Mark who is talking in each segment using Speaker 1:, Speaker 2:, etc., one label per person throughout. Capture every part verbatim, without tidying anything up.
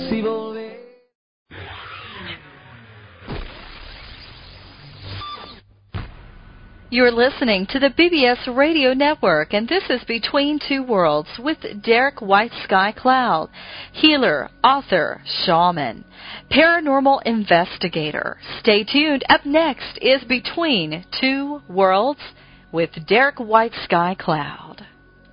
Speaker 1: si volver.
Speaker 2: You're listening to the B B S Radio Network, and this is Between Two Worlds with Derek White Sky Cloud, healer, author, shaman, paranormal investigator. Stay tuned. Up next is Between Two Worlds with Derek White Sky Cloud.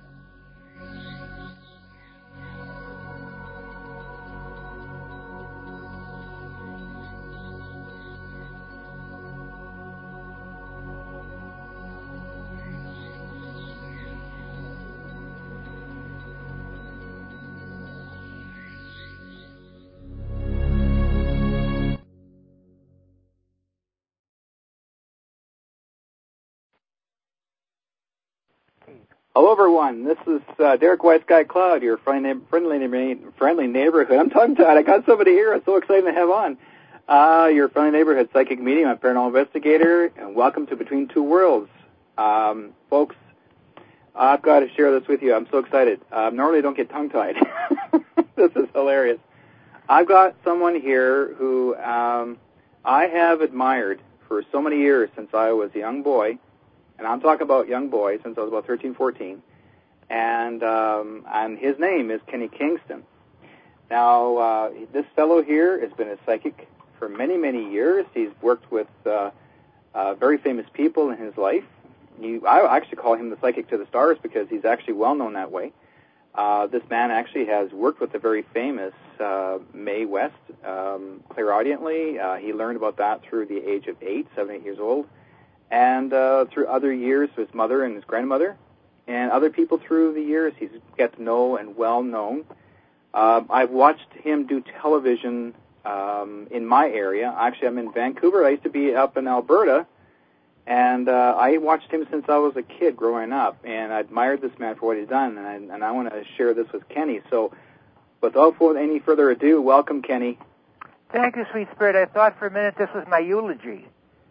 Speaker 3: Hello, everyone. This is uh, Derek White Sky Cloud, your friendly, friendly, friendly neighborhood. I'm tongue-tied. I got somebody here I'm so excited to have on. Uh, your friendly neighborhood psychic medium. I'm a paranormal investigator, and welcome to Between Two Worlds. Um, folks, I've got to share this with you. I'm so excited. Uh, normally I don't get tongue-tied. This is hilarious. I've got someone here who um, I have admired for so many years since I was a young boy. And I'm talking about young boy since I was about thirteen, fourteen. And um, and his name is Kenny Kingston. Now, uh, this fellow here has been a psychic for many, many years. He's worked with uh, uh, very famous people in his life. He, I actually call him the psychic to the stars because he's actually well known that way. Uh, this man actually has worked with the very famous uh, Mae West um, clairaudiently. Uh, he learned about that through the age of eight, seven, eight years old. And uh, through other years, his mother and his grandmother, and other people through the years, he's get to know and well known. Uh, I've watched him do television um, in my area. Actually, I'm in Vancouver. I used to be up in Alberta, and uh, I watched him since I was a kid growing up, and I admired this man for what he's done, and I, and I want to share this with Kenny. So, without any further ado, welcome, Kenny.
Speaker 4: Thank you, sweet spirit. I thought for a minute this was my eulogy.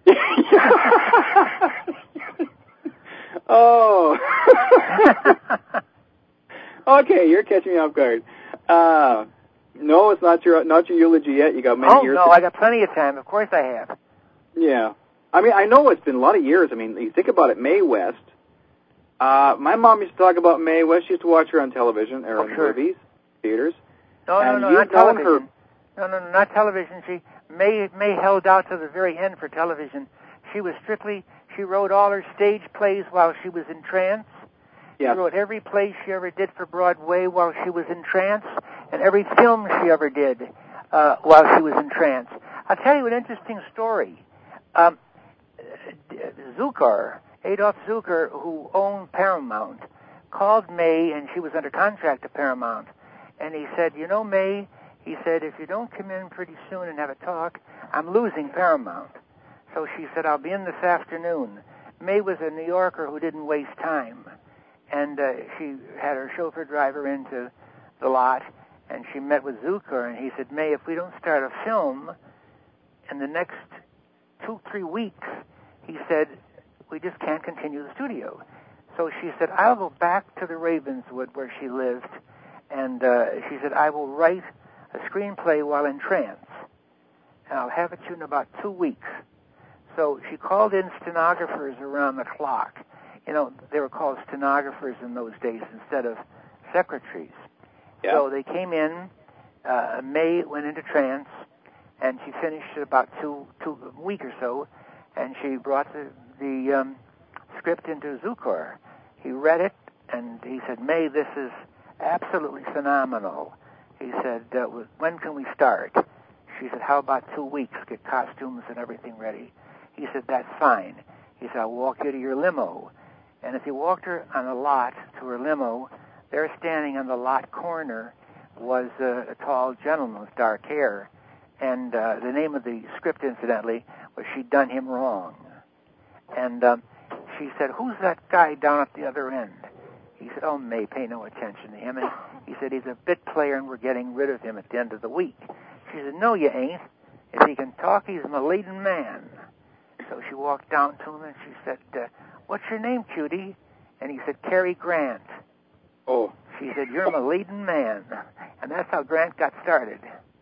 Speaker 3: Oh. Okay, you're catching me off guard. Uh, no, it's not your not your eulogy yet. You got many
Speaker 4: oh,
Speaker 3: years.
Speaker 4: Oh, no,
Speaker 3: to...
Speaker 4: I got plenty of time. Of course I have.
Speaker 3: Yeah. I mean, I know it's been a lot of years. I mean, you think about it, Mae West. Uh, my mom used to talk about Mae West. She used to watch her on television or
Speaker 4: oh,
Speaker 3: in
Speaker 4: sure.
Speaker 3: movies, theaters.
Speaker 4: No, no,
Speaker 3: and
Speaker 4: no,
Speaker 3: you've
Speaker 4: not
Speaker 3: known
Speaker 4: television.
Speaker 3: Her...
Speaker 4: No, no, no, not television. She May May held out to the very end for television. She was strictly, she wrote all her stage plays while she was in trance.
Speaker 3: Yep.
Speaker 4: She wrote every play she ever did for Broadway while she was in trance, and every film she ever did uh, while she was in trance. I'll tell you an interesting story. Um, Zukor, Adolf Zukor, who owned Paramount, called Mae, and she was under contract to Paramount, and he said, you know, Mae, he said, if you don't come in pretty soon and have a talk, I'm losing Paramount. So she said, I'll be in this afternoon. Mae was a New Yorker who didn't waste time. And uh, she had her chauffeur drive her into the lot, and she met with Zukor, and he said, Mae, if we don't start a film in the next two, three weeks, he said, we just can't continue the studio. So she said, I'll go back to the Ravenswood where she lived, and uh, she said, I will write a screenplay while in trance, and I'll have it to you in about two weeks. So she called in stenographers around the clock. You know, they were called stenographers in those days instead of secretaries.
Speaker 3: Yeah.
Speaker 4: So they came in, uh, Mae went into trance, and she finished in about two, two a week or so, and she brought the, the um, script into Zukor. He read it, and he said, Mae, this is absolutely phenomenal. He said, uh, when can we start? She said, how about two weeks, get costumes and everything ready? He said, that's fine. He said, I'll walk you to your limo. And as he walked her on a lot to her limo, there standing on the lot corner was uh, a tall gentleman with dark hair. And uh, the name of the script, incidentally, was She'd Done Him Wrong. And um, she said, who's that guy down at the other end? He said, oh, Mae, pay no attention to him. And he said, he's a bit player, and we're getting rid of him at the end of the week. She said, no, you ain't. If he can talk, he's a leading man. So she walked down to him, and she said, uh, what's your name, cutie? And he said, Cary Grant.
Speaker 3: Oh.
Speaker 4: She said, you're my leading man. And that's how Grant got started.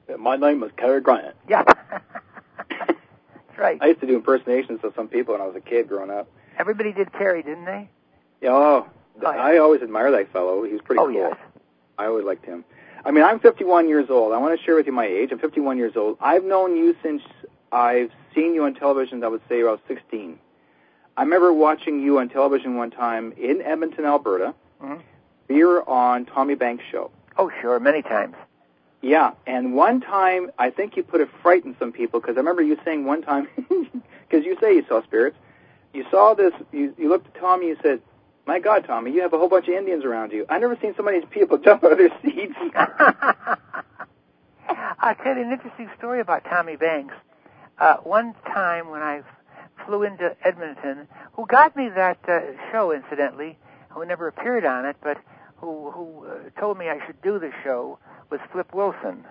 Speaker 3: My name was Cary Grant.
Speaker 4: Yeah. That's right.
Speaker 3: I used to do impersonations of some people when I was a kid growing up.
Speaker 4: Everybody did Cary, didn't they?
Speaker 3: Yeah, oh,
Speaker 4: oh yeah.
Speaker 3: I always admired that fellow. He was pretty
Speaker 4: oh,
Speaker 3: cool.
Speaker 4: Yes.
Speaker 3: I always liked him. I mean, I'm fifty-one years old. I want to share with you my age. I'm fifty-one years old. I've known you since I've seen you on television, I would say, I was sixteen. I remember watching you on television one time in Edmonton, Alberta.
Speaker 4: Mm-hmm.
Speaker 3: You were on Tommy Banks' show.
Speaker 4: Oh, sure, many times.
Speaker 3: Yeah, and one time, I think you put a fright in some people, because I remember you saying one time, because you say you saw spirits, you saw this, you, you looked at Tommy, you said, my God, Tommy, you have a whole bunch of Indians around you. I've never seen so many people jump out of their seats.
Speaker 4: I'll tell you an interesting story about Tommy Banks. Uh, one time when I flew into Edmonton, who got me that uh, show, incidentally, who never appeared on it, but who, who uh, told me I should do the show, was Flip Wilson.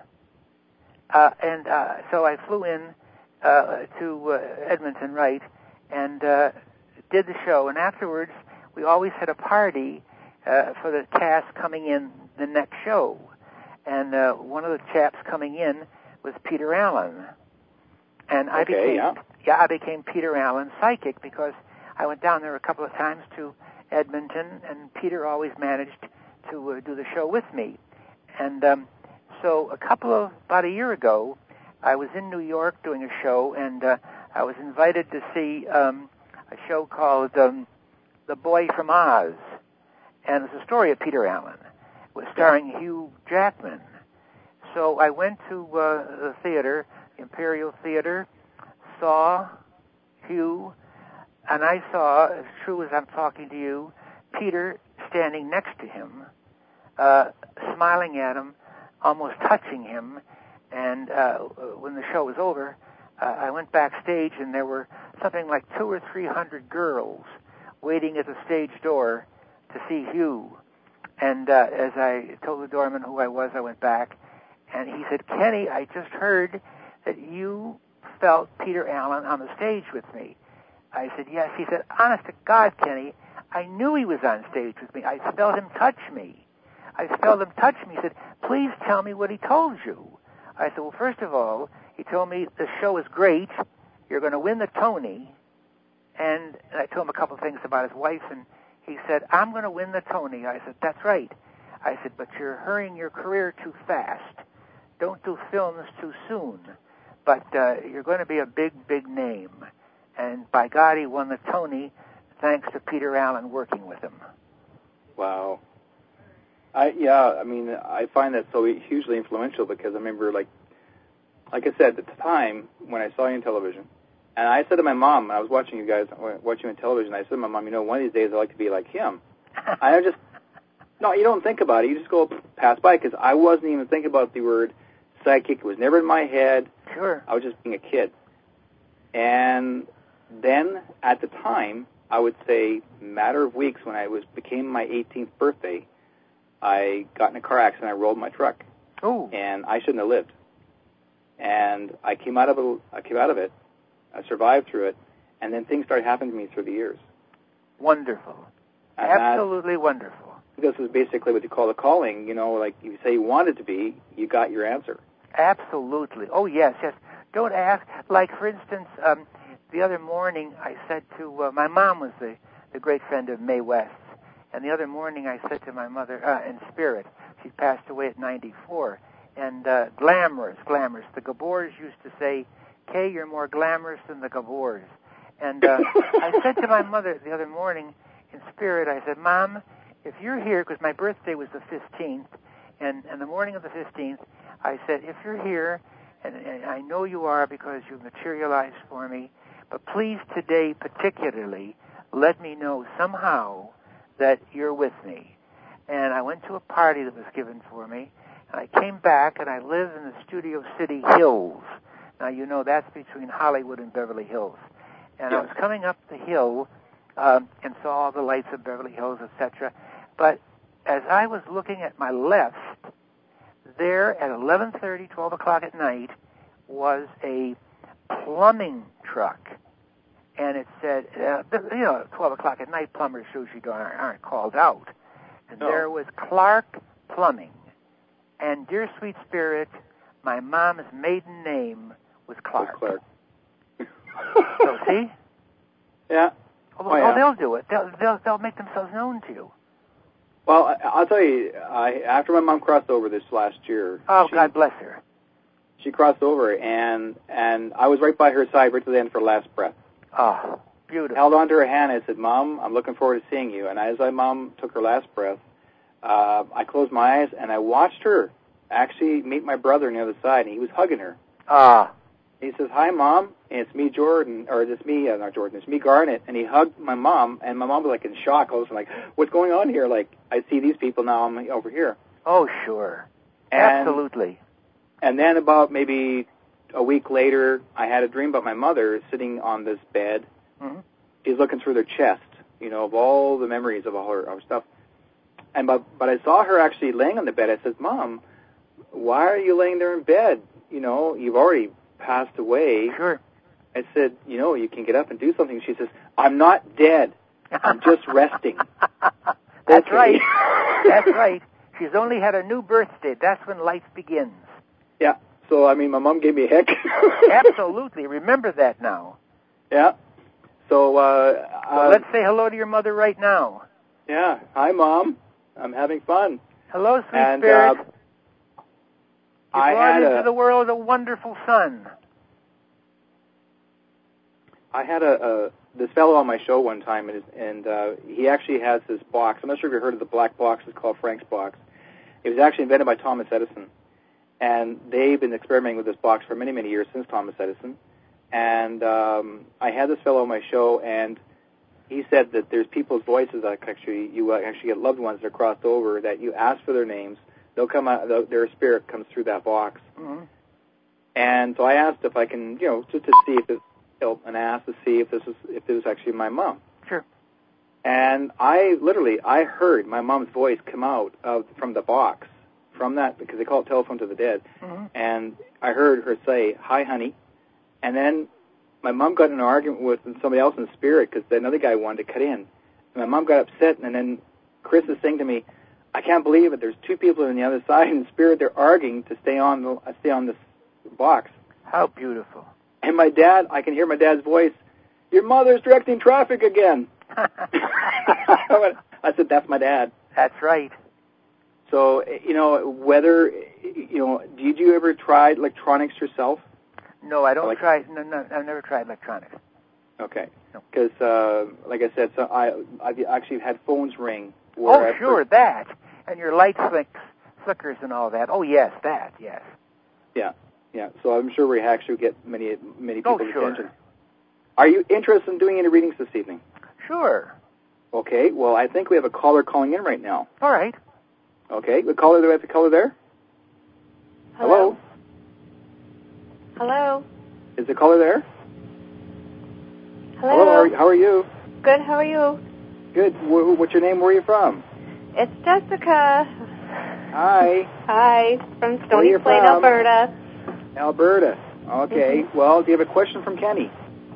Speaker 4: Uh, and uh, so I flew in uh, to uh, Edmonton, right, and uh, did the show. And afterwards, we always had a party uh, for the cast coming in the next show. And uh, one of the chaps coming in was Peter Allen. And I
Speaker 3: okay,
Speaker 4: became
Speaker 3: yeah.
Speaker 4: yeah, I became Peter Allen's psychic because I went down there a couple of times to Edmonton, and Peter always managed to uh, do the show with me. And um, so a couple of, about a year ago, I was in New York doing a show, and uh, I was invited to see um, a show called um, The Boy from Oz. And it's a story of Peter Allen. It was starring Hugh Jackman. So I went to uh, the theater, Imperial Theater, saw Hugh, and I saw, as true as I'm talking to you, Peter standing next to him, uh, smiling at him, almost touching him. And uh, when the show was over, uh, I went backstage, and there were something like two or three hundred girls waiting at the stage door to see Hugh. And uh, as I told the doorman who I was, I went back, and he said, Kenny, I just heard that you felt Peter Allen on the stage with me. I said, yes. He said, honest to God, Kenny, I knew he was on stage with me. I felt him touch me. I felt him touch me. He said, please tell me what he told you. I said, well, first of all, he told me the show is great. You're going to win the Tony. And, and I told him a couple of things about his wife, and he said, I'm going to win the Tony. I said, that's right. I said, but you're hurrying your career too fast. Don't do films too soon. But uh, you're going to be a big, big name. And by God, he won the Tony thanks to Peter Allen working with him.
Speaker 3: Wow. I yeah, I mean, I find that so hugely influential because I remember, like, like I said, at the time when I saw you on television, and I said to my mom, I was watching you guys, watching you on television, I said to my mom, you know, one of these days I'd like to be like him. I just, no, you don't think about it. You just go pass by because I wasn't even thinking about the word psychic. It was never in my head.
Speaker 4: Sure.
Speaker 3: I was just being a kid. And then at the time, I would say matter of weeks when I was became my eighteenth birthday, I got in a car accident. I rolled my truck.
Speaker 4: Oh.
Speaker 3: And I shouldn't have lived. And I came out of it. I came out of it. I survived through it. And then things started happening to me through the years.
Speaker 4: Wonderful.
Speaker 3: And
Speaker 4: Absolutely wonderful.
Speaker 3: This is basically what you call a calling. You know, like you say you wanted to be, you got your answer.
Speaker 4: Absolutely. Oh, yes, yes. Don't ask. Like, for instance, um, the other morning I said to, uh, my mom was the, the great friend of Mae West, and the other morning I said to my mother, uh, in spirit, she passed away at ninety-four, and uh, glamorous, glamorous. The Gabors used to say, Kay, you're more glamorous than the Gabors. And uh, I said to my mother the other morning in spirit, I said, Mom, if you're here, because my birthday was the fifteenth, and, and the morning of the fifteenth, I said, if you're here, and, and I know you are because you materialized for me, but please today particularly let me know somehow that you're with me. And I went to a party that was given for me, and I came back, and I live in the Studio City Hills. Now, you know that's between Hollywood and Beverly Hills. And
Speaker 3: yes.
Speaker 4: I was coming up the hill um, and saw all the lights of Beverly Hills, et cetera. But as I was looking at my left, there at eleven thirty, twelve o'clock at night, was a plumbing truck. And it said, uh, you know, twelve o'clock at night, plumbers usually aren't, aren't called out. And
Speaker 3: no.
Speaker 4: there was Clark Plumbing. And dear sweet spirit, my mom's maiden name was Clark.
Speaker 3: Clark.
Speaker 4: So see?
Speaker 3: Yeah.
Speaker 4: Oh,
Speaker 3: oh, yeah.
Speaker 4: oh, they'll do it. They'll, they'll they'll make themselves known to you.
Speaker 3: Well, I, I'll tell you. I, after my mom crossed over this last year.
Speaker 4: Oh,
Speaker 3: she,
Speaker 4: God bless her.
Speaker 3: She crossed over, and and I was right by her side, right to the end for her last breath.
Speaker 4: Oh, beautiful.
Speaker 3: Held onto her hand. I said, "Mom, I'm looking forward to seeing you." And as my mom took her last breath, uh, I closed my eyes and I watched her actually meet my brother on the other side, and he was hugging her.
Speaker 4: Ah.
Speaker 3: He says, "Hi, Mom," and it's me, Jordan, or it's me, uh, not Jordan, it's me, Garnet. And he hugged my mom, and my mom was like in shock. I was like, "What's going on here? Like, I see these people now. I'm over here."
Speaker 4: Oh, sure.
Speaker 3: And,
Speaker 4: Absolutely.
Speaker 3: And then about maybe a week later, I had a dream about my mother sitting on this bed.
Speaker 4: Mm-hmm.
Speaker 3: She's looking through their chest, you know, of all the memories of all her, her stuff. And but but I saw her actually laying on the bed. I said, "Mom, why are you laying there in bed? You know, you've already passed away."
Speaker 4: Sure.
Speaker 3: I said, "You know, you can get up and do something." She says, "I'm not dead. I'm just resting."
Speaker 4: That's
Speaker 3: Okay.
Speaker 4: right. That's right. She's only had a new birthday. That's when life begins.
Speaker 3: Yeah. So, I mean, my mom gave me a heck.
Speaker 4: Absolutely. Remember that now.
Speaker 3: Yeah. So, uh...
Speaker 4: So
Speaker 3: uh,
Speaker 4: let's say hello to your mother right now.
Speaker 3: Yeah. Hi, Mom. I'm having fun.
Speaker 4: Hello, sweet
Speaker 3: and,
Speaker 4: spirit.
Speaker 3: Uh,
Speaker 4: you
Speaker 3: I
Speaker 4: brought
Speaker 3: had
Speaker 4: into
Speaker 3: a,
Speaker 4: the world a wonderful son.
Speaker 3: I had a, a this fellow on my show one time, and, and uh, he actually has this box. I'm not sure if you've heard of the black box. It's called Frank's box. It was actually invented by Thomas Edison, and they've been experimenting with this box for many, many years since Thomas Edison. And um, I had this fellow on my show, and he said that there's people's voices that actually you actually get loved ones that are crossed over, that you ask for their names, they'll come out, their spirit comes through that box.
Speaker 4: Mm-hmm.
Speaker 3: And so I asked if I can, you know, just to see if this, and I asked to see if this was if this was actually my mom.
Speaker 4: Sure.
Speaker 3: And I literally I heard my mom's voice come out of from the box, from that, because they call it telephone to the dead.
Speaker 4: Mm-hmm.
Speaker 3: And I heard her say, "Hi, honey." And then my mom got in an argument with somebody else in the spirit because another guy wanted to cut in. And my mom got upset, and then Chris is saying to me, "I can't believe it. There's two people on the other side in the spirit. They're arguing to stay on the stay on this box."
Speaker 4: How beautiful.
Speaker 3: And my dad, I can hear my dad's voice, "Your mother's directing traffic again." I said, "That's my dad."
Speaker 4: That's right.
Speaker 3: So, you know, whether, you know, did you ever try electronics yourself?
Speaker 4: No, I don't
Speaker 3: like,
Speaker 4: try. No, no, I've never tried electronics.
Speaker 3: Okay.
Speaker 4: No.
Speaker 3: Because, uh, like I said, so I, I've actually had phones ring.
Speaker 4: Oh,
Speaker 3: I've
Speaker 4: sure,
Speaker 3: heard,
Speaker 4: that. And your light flicks, flickers and all that. Oh, yes, that, yes.
Speaker 3: Yeah. Yeah, so I'm sure we actually get many, many people's
Speaker 4: oh, sure.
Speaker 3: attention. Are you interested in doing any readings this evening?
Speaker 4: Sure.
Speaker 3: Okay, well, I think we have a caller calling in right now.
Speaker 4: All right.
Speaker 3: Okay, the caller, do we have the caller there?
Speaker 1: Hello? Hello?
Speaker 3: Is the caller there?
Speaker 1: Hello?
Speaker 3: Hello, how are, how are you?
Speaker 1: Good, how are you?
Speaker 3: Good. W- what's your name? Where are you from?
Speaker 1: It's Jessica.
Speaker 3: Hi.
Speaker 1: Hi, from
Speaker 3: Where are
Speaker 1: Stony
Speaker 3: you
Speaker 1: Plain,
Speaker 3: from?
Speaker 1: Alberta.
Speaker 3: Alberta. Okay.
Speaker 1: Mm-hmm.
Speaker 3: Well, do you have a question from Kenny?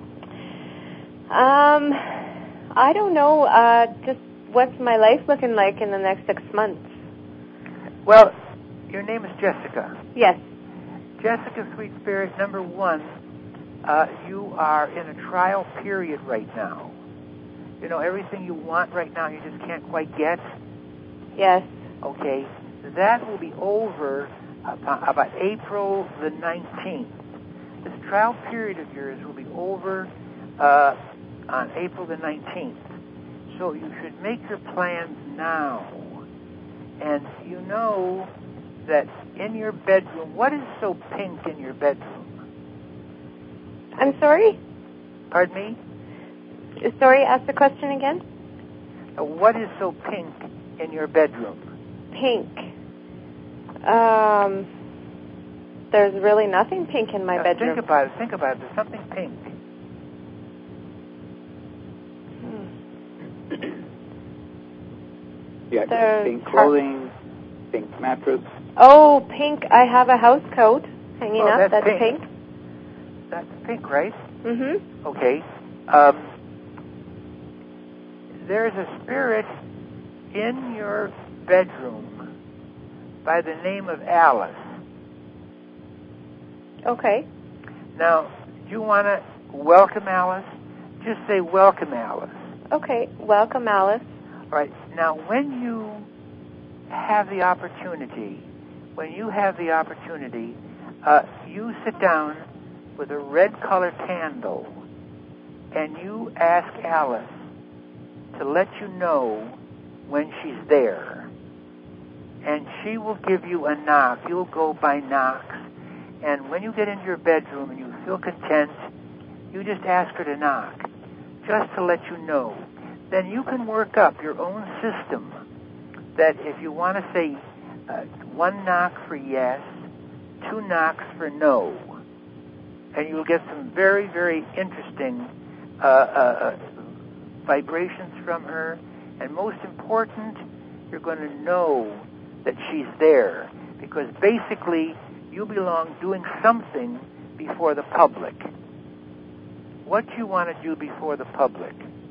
Speaker 1: Um, I don't know. Uh, just what's my life looking like in the next six months?
Speaker 4: Well, your name is Jessica.
Speaker 1: Yes.
Speaker 4: Jessica, sweet spirit, number one, uh, you are in a trial period right now. You know, everything you want right now, you just can't quite get.
Speaker 1: Yes.
Speaker 4: Okay. That will be over about, about April the nineteenth. This trial period of yours will be over uh, on April the nineteenth. So you should make your plans now. And you know that in your bedroom, what is so pink in your bedroom?
Speaker 1: I'm sorry?
Speaker 4: Pardon me?
Speaker 1: Sorry, ask the question again?
Speaker 4: Uh, what is so pink in your bedroom?
Speaker 1: Pink. Um, there's really nothing pink in my
Speaker 4: now,
Speaker 1: bedroom.
Speaker 4: Think about it. Think about it. There's something pink.
Speaker 1: Hmm.
Speaker 3: Yeah,
Speaker 1: There's
Speaker 3: pink clothing, pink mattress.
Speaker 1: Oh, pink. I have a house coat hanging
Speaker 4: Oh,
Speaker 1: up.
Speaker 4: that's
Speaker 1: That's
Speaker 4: pink.
Speaker 1: pink.
Speaker 4: That's pink, right?
Speaker 1: Mm-hmm.
Speaker 4: Okay. Um, there's a spirit in your bedroom by the name of Alice.
Speaker 1: Okay.
Speaker 4: Now, do you want to welcome Alice? Just say, welcome, Alice.
Speaker 1: Okay. Welcome, Alice.
Speaker 4: All right. Now, when you have the opportunity, when you have the opportunity, uh, you sit down with a red-colored candle and you ask Alice to let you know when she's there. And she will give you a knock. You'll go by knocks. And when you get into your bedroom and you feel content, you just ask her to knock, just to let you know. Then you can work up your own system that if you want to say uh, one knock for yes, two knocks for no, and you'll get some very, very interesting uh, uh, vibrations from her. And most important, you're going to know that she's there, because basically you belong doing something before the public. What do you want to do before the public?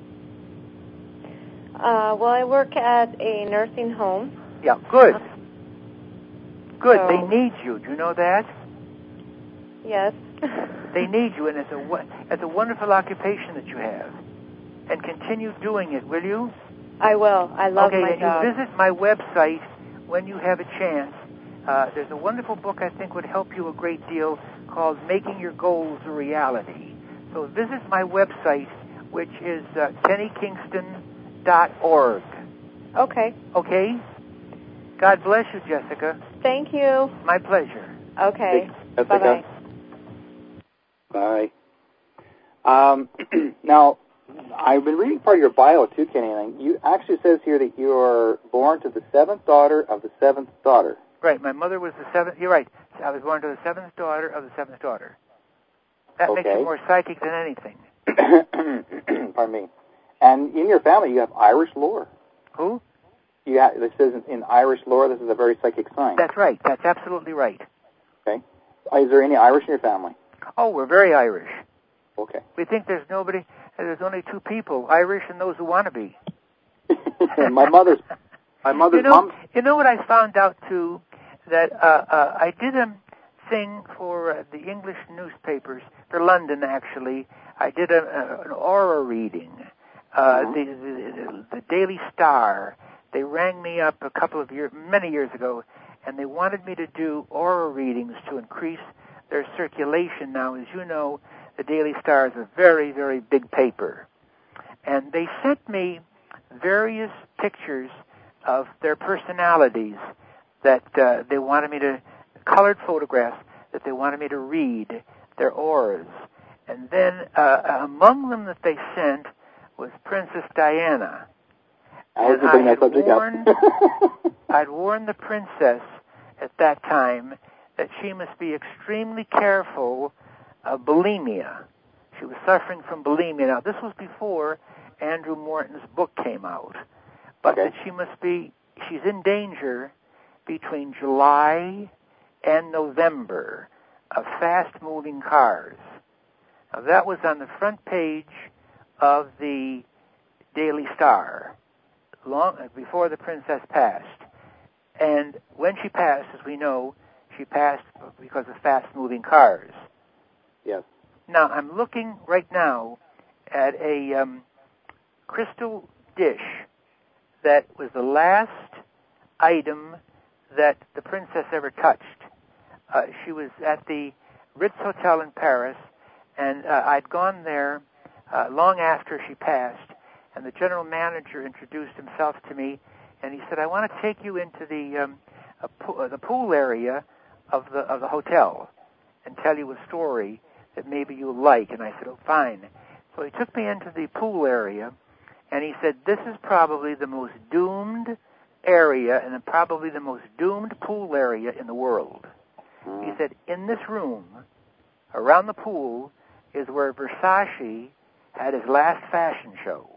Speaker 1: Uh, well, I work at a nursing home.
Speaker 4: Yeah, good. Good.
Speaker 1: So,
Speaker 4: they need you. Do you know that?
Speaker 1: Yes.
Speaker 4: They need you, and it's a, it's a wonderful occupation that you have. And continue doing it, will you?
Speaker 1: I will. I love
Speaker 4: okay,
Speaker 1: my
Speaker 4: and
Speaker 1: job.
Speaker 4: you visit my website when you have a chance. Uh, there's a wonderful book I think would help you a great deal called Making Your Goals a Reality. So visit my website, which is uh, kenny kingston dot org.
Speaker 1: Okay.
Speaker 4: Okay? God bless you, Jessica.
Speaker 1: Thank you.
Speaker 4: My pleasure.
Speaker 1: Okay.
Speaker 3: Jessica.
Speaker 1: Bye-bye.
Speaker 3: Bye. Um, now, I've been reading part of your bio, too, Kenny, and you actually says here that you are born to the seventh daughter of the seventh daughter.
Speaker 4: Right. My mother was the seventh. You're right. I was born to the seventh daughter of the seventh daughter. That
Speaker 3: okay.
Speaker 4: makes you more psychic than anything.
Speaker 3: Pardon me. And in your family, you have Irish lore.
Speaker 4: Who?
Speaker 3: You have, this says in Irish lore, this is a very psychic sign.
Speaker 4: That's right. That's absolutely right.
Speaker 3: Okay. Is there any Irish in your family?
Speaker 4: Oh, we're very Irish.
Speaker 3: Okay.
Speaker 4: We think there's nobody, there's only two people, Irish and those who want to be.
Speaker 3: my mother's, my mother's
Speaker 4: you know,
Speaker 3: mom.
Speaker 4: You know what I found out, too? That uh, uh, I did a thing for uh, the English newspapers, for London, actually. I did a, a, an aura reading. Uh, mm-hmm. the, the, the Daily Star, they rang me up a couple of years, many years ago, and they wanted me to do aura readings to increase their circulation. Now, as you know, the Daily Star is a very, very big paper. And they sent me various pictures of their personalities that uh, they wanted me to, colored photographs that they wanted me to read, their auras. And then uh, among them that they sent was Princess Diana.
Speaker 3: I was
Speaker 4: and
Speaker 3: bring
Speaker 4: I
Speaker 3: that subject
Speaker 4: warned,
Speaker 3: up.
Speaker 4: I'd warned the princess at that time that she must be extremely careful of bulimia. She was suffering from bulimia. Now, this was before Andrew Morton's book came out. But
Speaker 3: okay.
Speaker 4: that she must be, she's in danger between July and November of fast-moving cars. Now, that was on the front page of the Daily Star, long before the princess passed. And when she passed, as we know, she passed because of fast-moving cars.
Speaker 3: Yes.
Speaker 4: Now, I'm looking right now at a um, crystal dish that was the last item that the princess ever touched. Uh, she was at the Ritz Hotel in Paris, and uh, I'd gone there uh, long after she passed, and the general manager introduced himself to me, and he said, I want to take you into the um, a po- uh, the pool area of the of the hotel and tell you a story that maybe you'll like. And I said, oh, fine. So he took me into the pool area, and he said, this is probably the most doomed area and probably the most doomed pool area in the world. He said, in this room, around the pool, is where Versace had his last fashion show.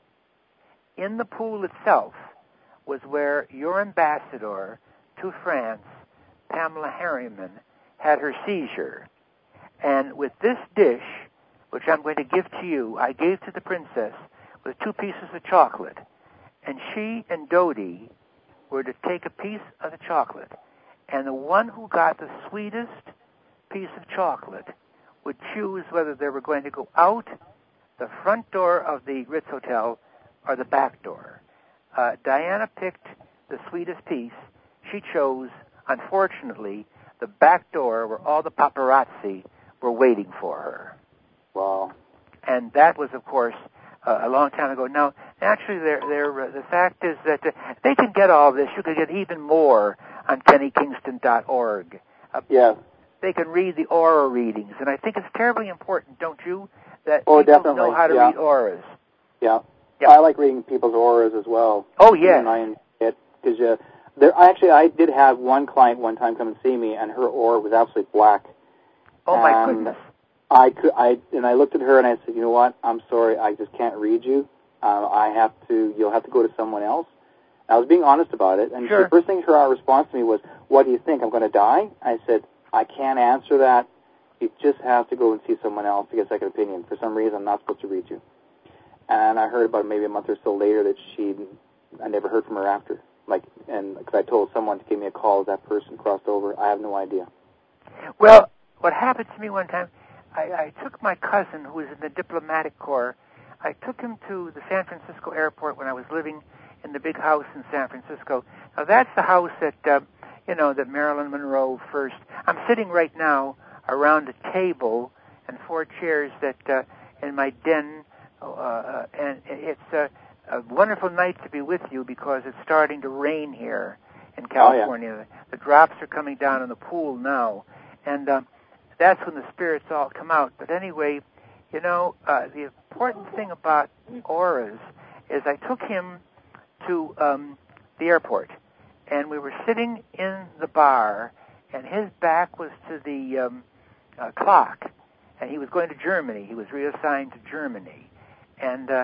Speaker 4: In the pool itself was where your ambassador to France, Pamela Harriman, had her seizure. And with this dish, which I'm going to give to you, I gave to the princess with two pieces of chocolate. And she and Dodi were to take a piece of the chocolate. And the one who got the sweetest piece of chocolate would choose whether they were going to go out the front door of the Ritz Hotel or the back door. Uh, Diana picked the sweetest piece. She chose, unfortunately, the back door where all the paparazzi were waiting for her.
Speaker 3: Wow.
Speaker 4: And that was, of course, uh, a long time ago. Now, actually, they're, they're, uh, the fact is that uh, they can get all this. You can get even more on Kenny Kingston dot org. Uh,
Speaker 3: yeah.
Speaker 4: They can read the aura readings, and I think it's terribly important, don't you, that
Speaker 3: oh,
Speaker 4: people
Speaker 3: definitely.
Speaker 4: know how to
Speaker 3: yeah.
Speaker 4: read auras.
Speaker 3: Yeah.
Speaker 4: yeah.
Speaker 3: I like reading people's auras as well.
Speaker 4: Oh, yeah.
Speaker 3: And I it because uh, there. Actually, I did have one client one time come and see me, and her aura was absolutely black.
Speaker 4: Oh my
Speaker 3: and
Speaker 4: goodness!
Speaker 3: I could. I and I looked at her and I said, you know what? I'm sorry. I just can't read you. Uh, I have to. You'll have to go to someone else. I was being honest about it, and
Speaker 4: sure.
Speaker 3: the first thing her response to me was, "What do you think? I'm going to die?" I said, "I can't answer that. You just have to go and see someone else to get a second opinion. For some reason, I'm not supposed to read you." And I heard about maybe a month or so later that she, I never heard from her after. Like, and because I told someone to give me a call as that person crossed over, I have no idea.
Speaker 4: Well, what happened to me one time, I, I took my cousin who was in the diplomatic corps. I took him to the San Francisco airport when I was living in the big house in San Francisco. Now that's the house that, uh, you know, that Marilyn Monroe first. I'm sitting right now around a table and four chairs that uh, in my den, uh, and it's a, a wonderful night to be with you because it's starting to rain here in California.
Speaker 3: Oh, yeah.
Speaker 4: The drops are coming down in the pool now, and uh, that's when the spirits all come out. But anyway, you know, uh, the important thing about auras is I took him to um, the airport, and we were sitting in the bar, and his back was to the um, uh, clock, and he was going to Germany. He was reassigned to Germany, and uh,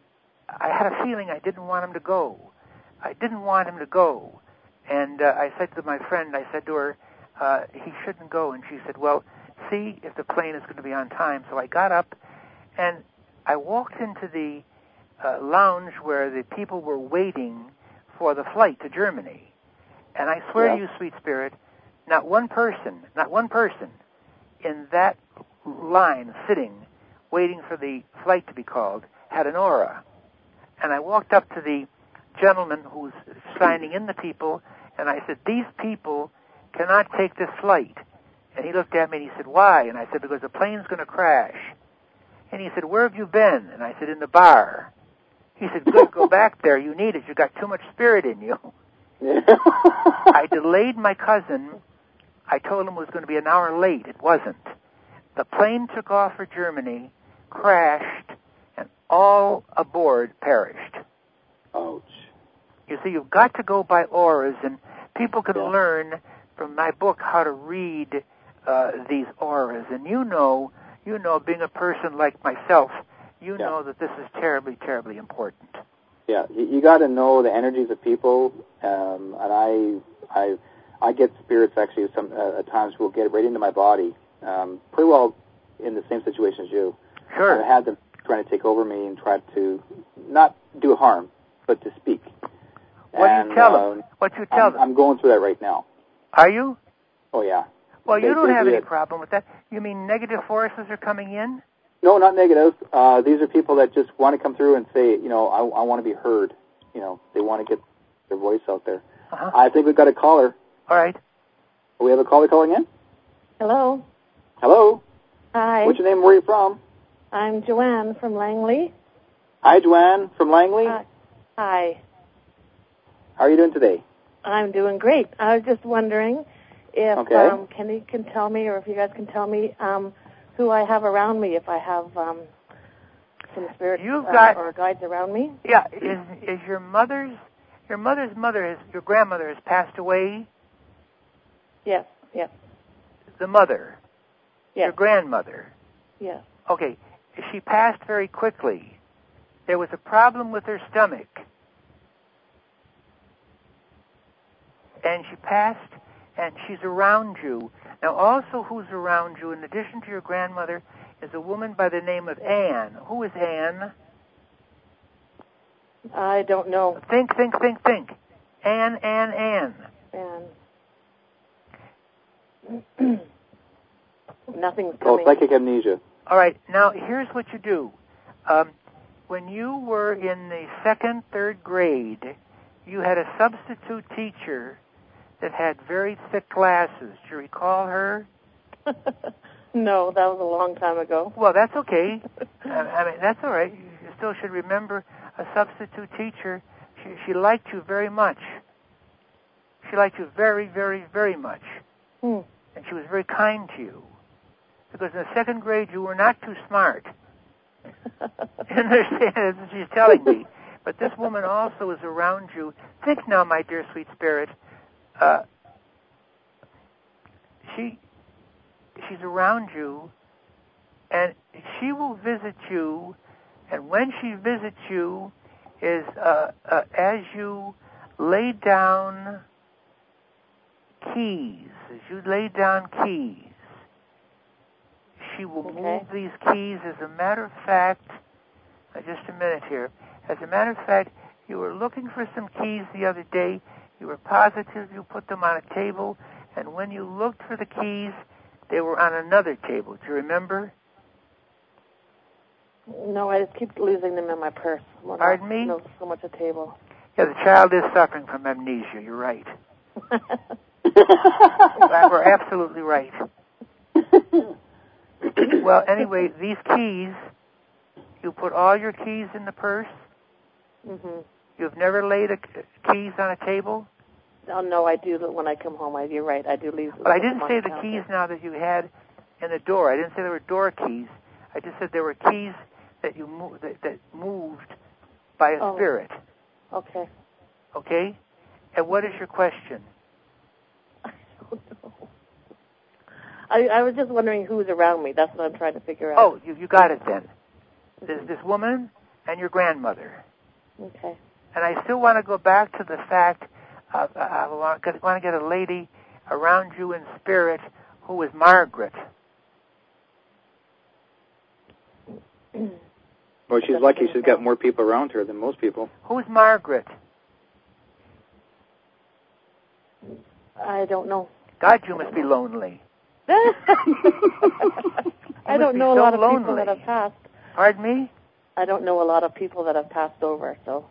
Speaker 4: I had a feeling I didn't want him to go. I didn't want him to go, and uh, I said to my friend, I said to her, uh, he shouldn't go, and she said, well, see if the plane is going to be on time. So I got up, and I walked into the uh, lounge where the people were waiting for the flight to Germany. And I swear
Speaker 3: yeah.
Speaker 4: to you, sweet spirit, not one person, not one person in that line sitting, waiting for the flight to be called, had an aura. And I walked up to the gentleman who was signing in the people, and I said, these people cannot take this flight. And he looked at me and he said, why? And I said, because the plane's going to crash. And he said, where have you been? And I said, in the bar. He said, good, go back there. You need it. You've got too much spirit in you. I delayed my cousin. I told him it was going to be an hour late. It wasn't. The plane took off for Germany, crashed, and all aboard perished.
Speaker 3: Ouch.
Speaker 4: You see, you've got to go by auras, and people can
Speaker 3: yeah.
Speaker 4: learn from my book how to read uh, these auras. And you know, you know, being a person like myself, you
Speaker 3: yeah.
Speaker 4: know that this is terribly, terribly important.
Speaker 3: Yeah, you, you got to know the energies of people, um, and I, I, I get spirits actually. Some uh, at times will get right into my body. Um, pretty well in the same situation as you.
Speaker 4: Sure.
Speaker 3: I've had them trying to take over me and try to not do harm, but to speak.
Speaker 4: What
Speaker 3: and,
Speaker 4: do you tell
Speaker 3: uh,
Speaker 4: them? What do you tell
Speaker 3: I'm,
Speaker 4: them?
Speaker 3: I'm going through that right now.
Speaker 4: Are you?
Speaker 3: Oh yeah.
Speaker 4: Well,
Speaker 3: they,
Speaker 4: you don't
Speaker 3: they
Speaker 4: have
Speaker 3: do
Speaker 4: any
Speaker 3: it.
Speaker 4: problem with that. You mean negative forces are coming in?
Speaker 3: No, not negative. Uh, these are people that just want to come through and say, you know, I, I want to be heard. You know, they want to get their voice out there.
Speaker 4: Uh-huh.
Speaker 3: I think we've got a caller.
Speaker 4: All right.
Speaker 3: We have a caller calling in?
Speaker 1: Hello.
Speaker 3: Hello.
Speaker 1: Hi.
Speaker 3: What's your name? Where are you from?
Speaker 1: I'm Joanne from Langley.
Speaker 3: Hi, Joanne from Langley.
Speaker 1: Uh, hi.
Speaker 3: How are you doing today?
Speaker 1: I'm doing great. I was just wondering if
Speaker 3: okay.
Speaker 1: um, Kenny can tell me, or if you guys can tell me, um, who I have around me, if I have um, some spirits
Speaker 4: You've
Speaker 1: uh,
Speaker 4: got,
Speaker 1: or guides around me.
Speaker 4: Yeah. Is is your mother's your mother's mother has your grandmother has passed away?
Speaker 1: Yes. Yes.
Speaker 4: The mother.
Speaker 1: Yes.
Speaker 4: Your grandmother.
Speaker 1: Yes.
Speaker 4: Okay. She passed very quickly. There was a problem with her stomach. And she passed, and she's around you. Now, also who's around you, in addition to your grandmother, is a woman by the name of Anne. Who is Anne?
Speaker 1: I don't know.
Speaker 4: Think, think, think, think. Anne, Anne, Anne.
Speaker 1: And Nothing's
Speaker 3: called
Speaker 1: coming.
Speaker 3: psychic amnesia.
Speaker 4: All right. Now, here's what you do. Um, when you were in the second, third grade, you had a substitute teacher that had very thick glasses. Do you recall her?
Speaker 1: No, that was a long time ago.
Speaker 4: Well, that's okay. I, I mean, that's all right. You still should remember a substitute teacher. She, she liked you very much. She liked you very, very, very much.
Speaker 1: Hmm.
Speaker 4: And she was very kind to you. Because in the second grade, you were not too smart. You understand? That's what she's telling me. But this woman also is around you. Think now, my dear sweet spirit. Uh, she, she's around you, and she will visit you. And when she visits you, is uh, uh, as you lay down keys, as you lay down keys. She will
Speaker 1: Okay.
Speaker 4: move these keys. As a matter of fact, uh, just a minute here. As a matter of fact, you were looking for some keys the other day. You were positive you put them on a table, and when you looked for the keys, they were on another table. Do you remember?
Speaker 1: No, I just keep losing them in my purse. Well,
Speaker 4: Pardon
Speaker 1: not,
Speaker 4: me?
Speaker 1: No, so much a table.
Speaker 4: Yeah, the child is suffering from amnesia. You're right. We're absolutely right. Well, anyway, these keys, you put all your keys in the purse?
Speaker 1: Mm-hmm.
Speaker 4: You've never laid a, keys on a table?
Speaker 1: Oh, no, I do when I come home. I, you're right, I do leave them.
Speaker 4: But I didn't say the
Speaker 1: counter.
Speaker 4: keys now that you had in the door. I didn't say there were door keys. I just said there were keys that you mo- that, that moved by a
Speaker 1: Oh.
Speaker 4: spirit.
Speaker 1: Okay.
Speaker 4: Okay? And what is your question?
Speaker 1: I don't know. I, I was just wondering who's around me. That's what I'm trying to figure out.
Speaker 4: Oh, you, you got it then. There's this woman and your grandmother.
Speaker 1: Okay.
Speaker 4: And I still want to go back to the fact of, uh, I want, want to get a lady around you in spirit who is Margaret.
Speaker 3: Well, she's lucky she's got more people around her than most people.
Speaker 4: Who's Margaret?
Speaker 1: I don't know.
Speaker 4: God, you must be lonely.
Speaker 1: I don't know
Speaker 4: so
Speaker 1: a lot of
Speaker 4: lonely.
Speaker 1: people that have passed.
Speaker 4: Pardon me?
Speaker 1: I don't know a lot of people that have passed over, so.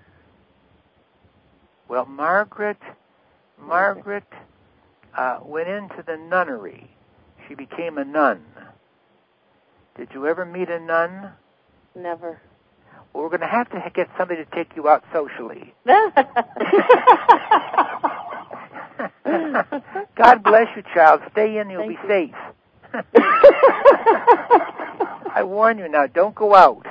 Speaker 4: Well, Margaret, Margaret uh, went into the nunnery. She became a nun. Did you ever meet a nun?
Speaker 1: Never.
Speaker 4: Well, we're going to have to get somebody to take you out socially. God bless you, child. Stay in, you'll
Speaker 1: Thank
Speaker 4: be
Speaker 1: you.
Speaker 4: safe. I warn you now, don't go out.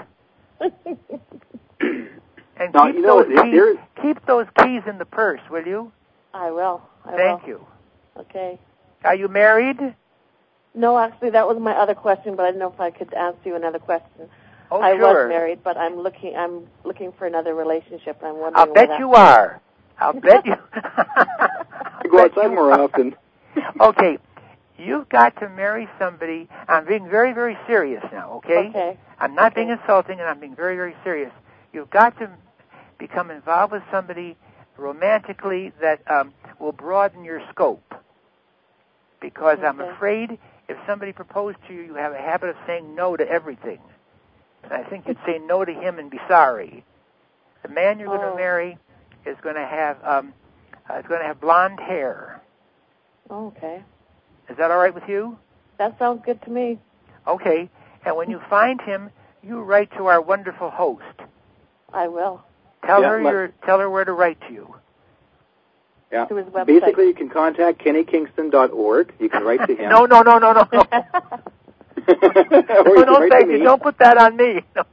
Speaker 4: And
Speaker 3: Now,
Speaker 4: keep,
Speaker 3: you know,
Speaker 4: those
Speaker 3: if
Speaker 4: keys,
Speaker 3: there's-
Speaker 4: keep those keys in the purse, will you?
Speaker 1: I will. I
Speaker 4: Thank
Speaker 1: will.
Speaker 4: you.
Speaker 1: Okay.
Speaker 4: Are you married?
Speaker 1: No, actually, that was my other question, but I didn't know if I could ask you another question.
Speaker 4: Oh,
Speaker 1: I
Speaker 4: sure.
Speaker 1: was married, but I'm looking. I'm looking for another relationship. I'm wondering.
Speaker 4: I'll bet
Speaker 1: what
Speaker 4: you are. I'll bet you.
Speaker 3: I go outside more often.
Speaker 4: Okay, you've got to marry somebody. I'm being very, very serious now. Okay.
Speaker 1: Okay.
Speaker 4: I'm not
Speaker 1: Okay.
Speaker 4: being insulting, and I'm being very, very serious. You've got to become involved with somebody romantically that um, will broaden your scope. Because I'm
Speaker 1: Okay.
Speaker 4: afraid if somebody proposed to you, you have a habit of saying no to everything. And I think you'd say no to him and be sorry. The man you're going
Speaker 1: Oh.
Speaker 4: to marry is going to have um, uh, is going to have blonde hair.
Speaker 1: Oh, okay.
Speaker 4: Is that all right with you?
Speaker 1: That sounds good to me.
Speaker 4: Okay. And when you find him, you write to our wonderful host.
Speaker 1: I will.
Speaker 4: Tell
Speaker 3: Yeah,
Speaker 4: her
Speaker 3: let-
Speaker 4: your tell her where to write to you.
Speaker 3: Yeah.
Speaker 1: To his website.
Speaker 3: Basically, you can contact kenny kingston dot org. You can write to him.
Speaker 4: No, no, no, no, no, no.
Speaker 3: Or you
Speaker 4: no,
Speaker 3: can
Speaker 4: no,
Speaker 3: write
Speaker 4: thank
Speaker 3: to
Speaker 4: you.
Speaker 3: me.
Speaker 4: Don't put that on me. No.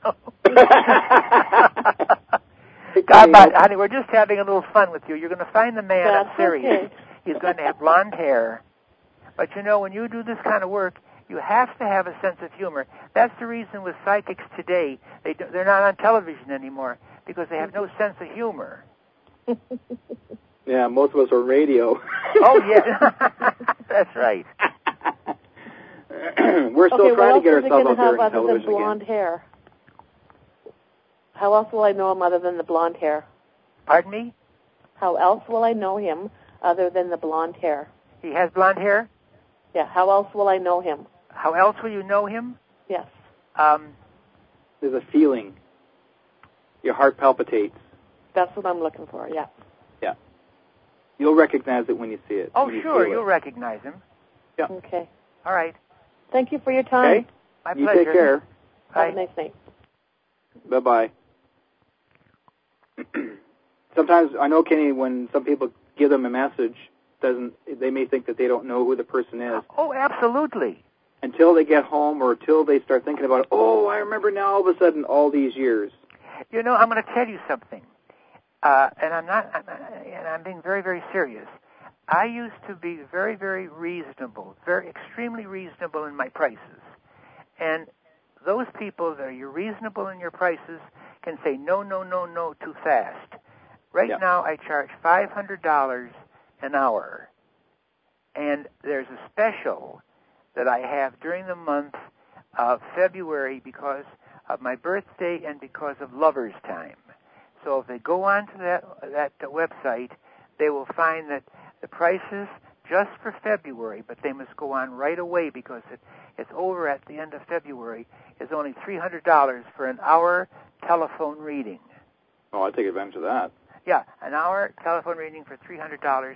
Speaker 3: Hey,
Speaker 4: God,
Speaker 3: Kenny,
Speaker 4: but, honey, we're just having a little fun with you. You're going to find the man.
Speaker 1: That's
Speaker 4: I'm serious.
Speaker 1: okay.
Speaker 4: He's going to have blonde hair. But, you know, when you do this kind of work, you have to have a sense of humor. That's the reason with psychics today, they do, they're not on television anymore, because they have no sense of humor.
Speaker 3: Yeah, most of us are radio.
Speaker 4: Oh, yeah. That's right.
Speaker 3: We're still
Speaker 1: Okay,
Speaker 3: trying
Speaker 1: what
Speaker 3: to get
Speaker 1: else is it
Speaker 3: ourselves
Speaker 1: going
Speaker 3: out
Speaker 1: to
Speaker 3: there
Speaker 1: have
Speaker 3: in
Speaker 1: other than
Speaker 3: television
Speaker 1: blonde
Speaker 3: again.
Speaker 1: hair? How else will I know him other than the blonde hair?
Speaker 4: Pardon me?
Speaker 1: How else will I know him other than the blonde hair?
Speaker 4: He has blonde hair?
Speaker 1: Yeah, how else will I know him?
Speaker 4: How else will you know him?
Speaker 1: Yes.
Speaker 4: Um,
Speaker 3: There's a feeling. Your heart palpitates.
Speaker 1: That's what I'm looking for, yeah.
Speaker 3: Yeah. You'll recognize it when you see it.
Speaker 4: oh,
Speaker 3: you
Speaker 4: sure,
Speaker 3: feel
Speaker 4: you'll
Speaker 3: it.
Speaker 4: recognize him.
Speaker 3: Yeah.
Speaker 1: Okay.
Speaker 4: All right.
Speaker 1: Thank you for your time.
Speaker 3: Okay.
Speaker 4: My
Speaker 3: you
Speaker 4: pleasure.
Speaker 3: take care.
Speaker 4: Bye.
Speaker 1: Have a nice night.
Speaker 3: Bye-bye. Sometimes, I know, Kenny, when some people give them a message, doesn't they may think that they don't know who the person is.
Speaker 4: Oh, absolutely.
Speaker 3: Until they get home or until they start thinking about, oh, I remember now all of a sudden all these years.
Speaker 4: You know, I'm going to tell you something, uh, and I'm not, I'm, and I'm being very, very serious. I used to be very, very reasonable, very extremely reasonable in my prices, and those people that are reasonable in your prices can say no, no, no, no too fast. Right
Speaker 3: Yeah.
Speaker 4: now, I charge five hundred dollars an hour, and there's a special that I have during the month of February because of my birthday and because of Lover's Time. So if they go on to that that uh, website, they will find that the prices just for February, but they must go on right away because it, it's over at the end of February, is only three hundred dollars for an hour telephone reading.
Speaker 3: Oh, I'd take advantage of that.
Speaker 4: Yeah, an hour telephone reading for three hundred dollars.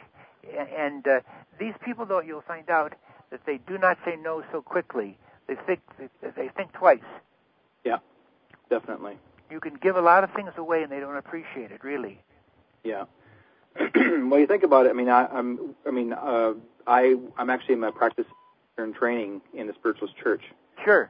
Speaker 4: And uh, these people, though, you'll find out that they do not say no so quickly. They think they think twice.
Speaker 3: Yeah, definitely.
Speaker 4: You can give a lot of things away, and they don't appreciate it, really.
Speaker 3: Yeah. Well, you think about it. I mean, I, I'm. I mean, uh, I. I'm actually in my practice and training in the Spiritualist Church.
Speaker 4: Sure.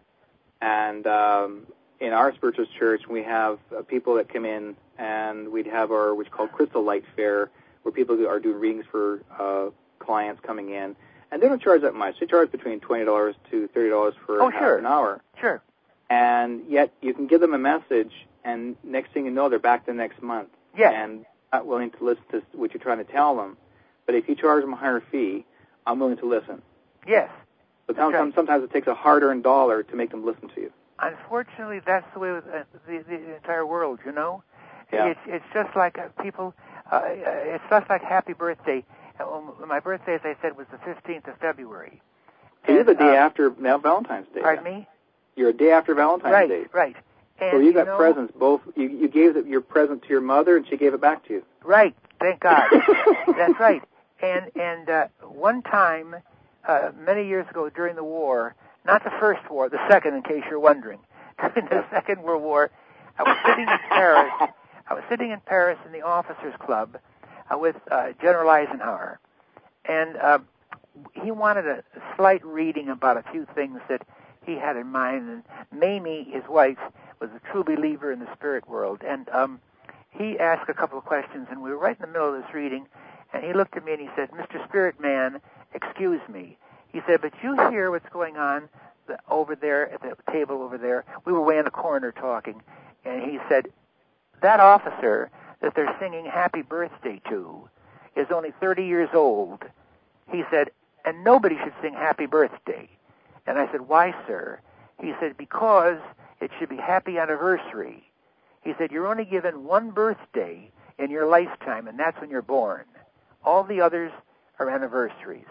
Speaker 3: And um, in our Spiritualist Church, we have uh, people that come in, and we'd have our what's called Crystal Light Fair, where people are doing readings for uh, clients coming in, and they don't charge that much. They charge between twenty dollars to thirty dollars for
Speaker 4: Oh,
Speaker 3: half
Speaker 4: sure.
Speaker 3: an hour.
Speaker 4: Sure.
Speaker 3: And yet, you can give them a message, and next thing you know, they're back the next month.
Speaker 4: Yes.
Speaker 3: And not willing to listen to what you're trying to tell them. But if you charge them a higher fee, I'm willing to listen.
Speaker 4: Yes.
Speaker 3: But
Speaker 4: That's
Speaker 3: sometimes,
Speaker 4: right.
Speaker 3: sometimes it takes a hard-earned dollar to make them listen to you.
Speaker 4: Unfortunately, that's the way with uh, the, the entire world, you know?
Speaker 3: Yeah.
Speaker 4: It's, it's just like uh, people, uh, it's just like happy birthday. Uh, well, my birthday, as I said, was the fifteenth of February.
Speaker 3: So you're the day
Speaker 4: uh,
Speaker 3: after Valentine's Day.
Speaker 4: Pardon
Speaker 3: then.
Speaker 4: me?
Speaker 3: You're a day after Valentine's
Speaker 4: Right,
Speaker 3: Day.
Speaker 4: right. And,
Speaker 3: So you got
Speaker 4: know,
Speaker 3: presents. Both you, you gave the, your present to your mother, and she gave it back to you.
Speaker 4: Right, thank God. That's right. And and uh, one time, uh, many years ago during the war, not the first war, the second, in case you're wondering, during the Second World War, I was sitting in Paris. I was sitting in Paris in the Officers Club uh, with uh, General Eisenhower, and uh, he wanted a slight reading about a few things that he had in mind. And Mamie, his wife, was a true believer in the spirit world, and um, he asked a couple of questions, and we were right in the middle of this reading, and he looked at me and he said, "Mister Spirit Man, excuse me." He said, "But you hear what's going on the, over there at the table over there?" We were way in the corner talking, and he said, "That officer that they're singing Happy Birthday to is only thirty years old." He said, "And nobody should sing Happy Birthday." And I said, "Why, sir?" He said, "Because it should be Happy Anniversary." He said, "You're only given one birthday in your lifetime, and that's when you're born. All the others are anniversaries."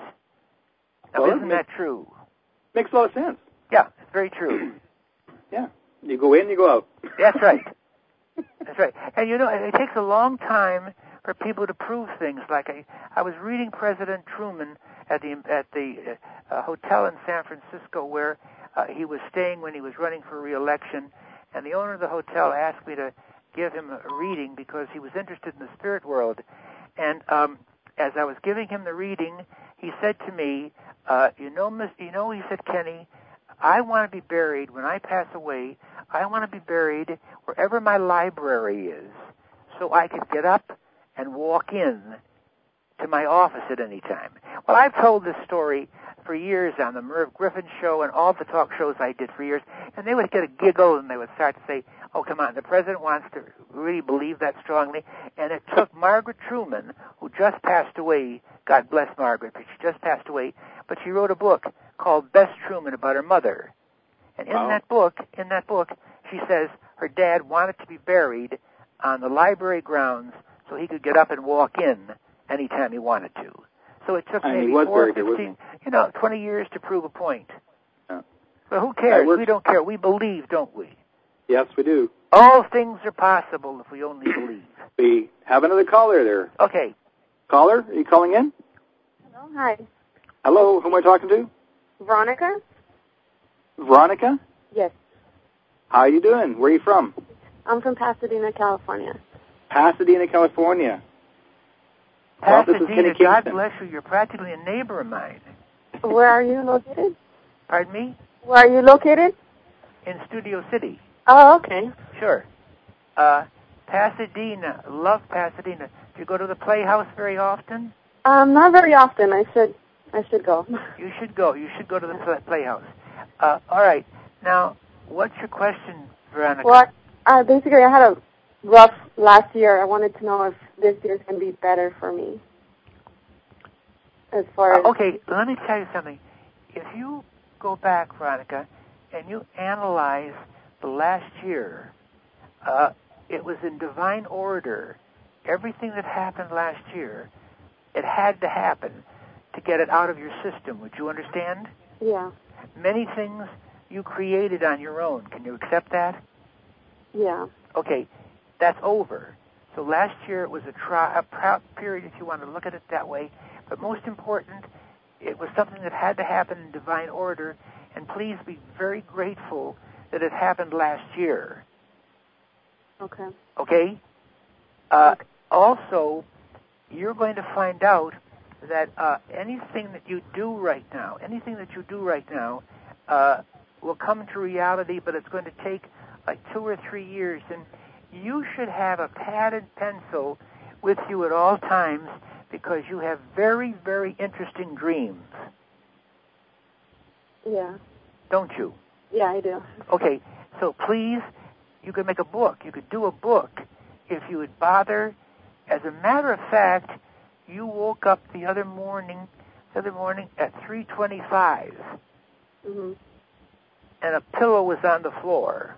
Speaker 4: Now,
Speaker 3: Well,
Speaker 4: isn't
Speaker 3: that
Speaker 4: that true?
Speaker 3: Makes a lot of sense.
Speaker 4: Yeah, it's very true.
Speaker 3: Yeah. You go in, you go out.
Speaker 4: That's right. That's right. And, you know, it, it takes a long time for people to prove things. Like I, I was reading President Truman at the at the uh, hotel in San Francisco where uh, he was staying when he was running for re-election, and the owner of the hotel asked me to give him a reading because he was interested in the spirit world. And um, as I was giving him the reading, he said to me, uh, "You know, Miss, you know," he said, "Kenny, I want to be buried when I pass away. I want to be buried wherever my library is, so I could get up and walk in to my office at any time." Well, I've told this story for years on the Merv Griffin show and all the talk shows I did for years, and they would get a giggle and they would start to say, "Oh, come on, the president wants to really believe that strongly." And it took Margaret Truman, who just passed away, God bless Margaret, but she just passed away, but she wrote a book called Best Truman about her mother. And in
Speaker 3: Wow.
Speaker 4: that book, in that book, she says her dad wanted to be buried on the library grounds so he could get up and walk in anytime he wanted to. So it took
Speaker 3: And he
Speaker 4: maybe
Speaker 3: was
Speaker 4: four,
Speaker 3: buried there, wasn't
Speaker 4: fifteen, you know, twenty years to prove a point.
Speaker 3: Yeah.
Speaker 4: Well, who cares? We don't care. We believe, don't we?
Speaker 3: Yes, we do.
Speaker 4: All things are possible if we only believe.
Speaker 3: We have another caller there.
Speaker 4: Okay.
Speaker 3: Caller, are you calling in?
Speaker 1: Hello, hi.
Speaker 3: Hello, who am I talking to?
Speaker 1: Veronica?
Speaker 3: Veronica?
Speaker 1: Yes.
Speaker 3: How are you doing? Where are you from?
Speaker 1: I'm from Pasadena, California.
Speaker 3: Pasadena, California.
Speaker 4: Pasadena, God bless you. You're practically a neighbor of mine.
Speaker 1: Where are you located?
Speaker 4: Pardon me?
Speaker 1: Where are you located?
Speaker 4: In Studio City.
Speaker 1: Oh, okay.
Speaker 4: Sure. Uh, Pasadena. Love Pasadena. Do you go to the Playhouse very often?
Speaker 1: Um, not very often. I should I should go.
Speaker 4: You should go. You should go to the play- Playhouse. Uh, all right. Now, what's your question, Veronica?
Speaker 1: Well, uh, basically, I had a rough last year. I wanted to know if this year's going to be better for me. As far as...
Speaker 4: Uh, okay, let me tell you something. If you go back, Veronica, and you analyze the last year, uh, it was in divine order. Everything that happened last year, it had to happen to get it out of your system. Would you understand?
Speaker 1: Yeah.
Speaker 4: Many things you created on your own. Can you accept that?
Speaker 1: Yeah.
Speaker 4: Okay, that's over. So last year it was a, tri- a proud period, if you want to look at it that way. But most important, it was something that had to happen in divine order. And please be very grateful that it happened last year.
Speaker 1: Okay.
Speaker 4: Okay? Uh, also, you're going to find out that uh, anything that you do right now, anything that you do right now, uh, will come to reality, but it's going to take like two or three years. And you should have a pad and pencil with you at all times because you have very, very interesting dreams.
Speaker 1: Yeah.
Speaker 4: Don't you?
Speaker 1: Yeah, I do.
Speaker 4: Okay, so please, you could make a book. You could do a book if you would bother. As a matter of fact, you woke up the other morning, the other morning at three twenty-five,
Speaker 1: Mm-hmm.
Speaker 4: and a pillow was on the floor.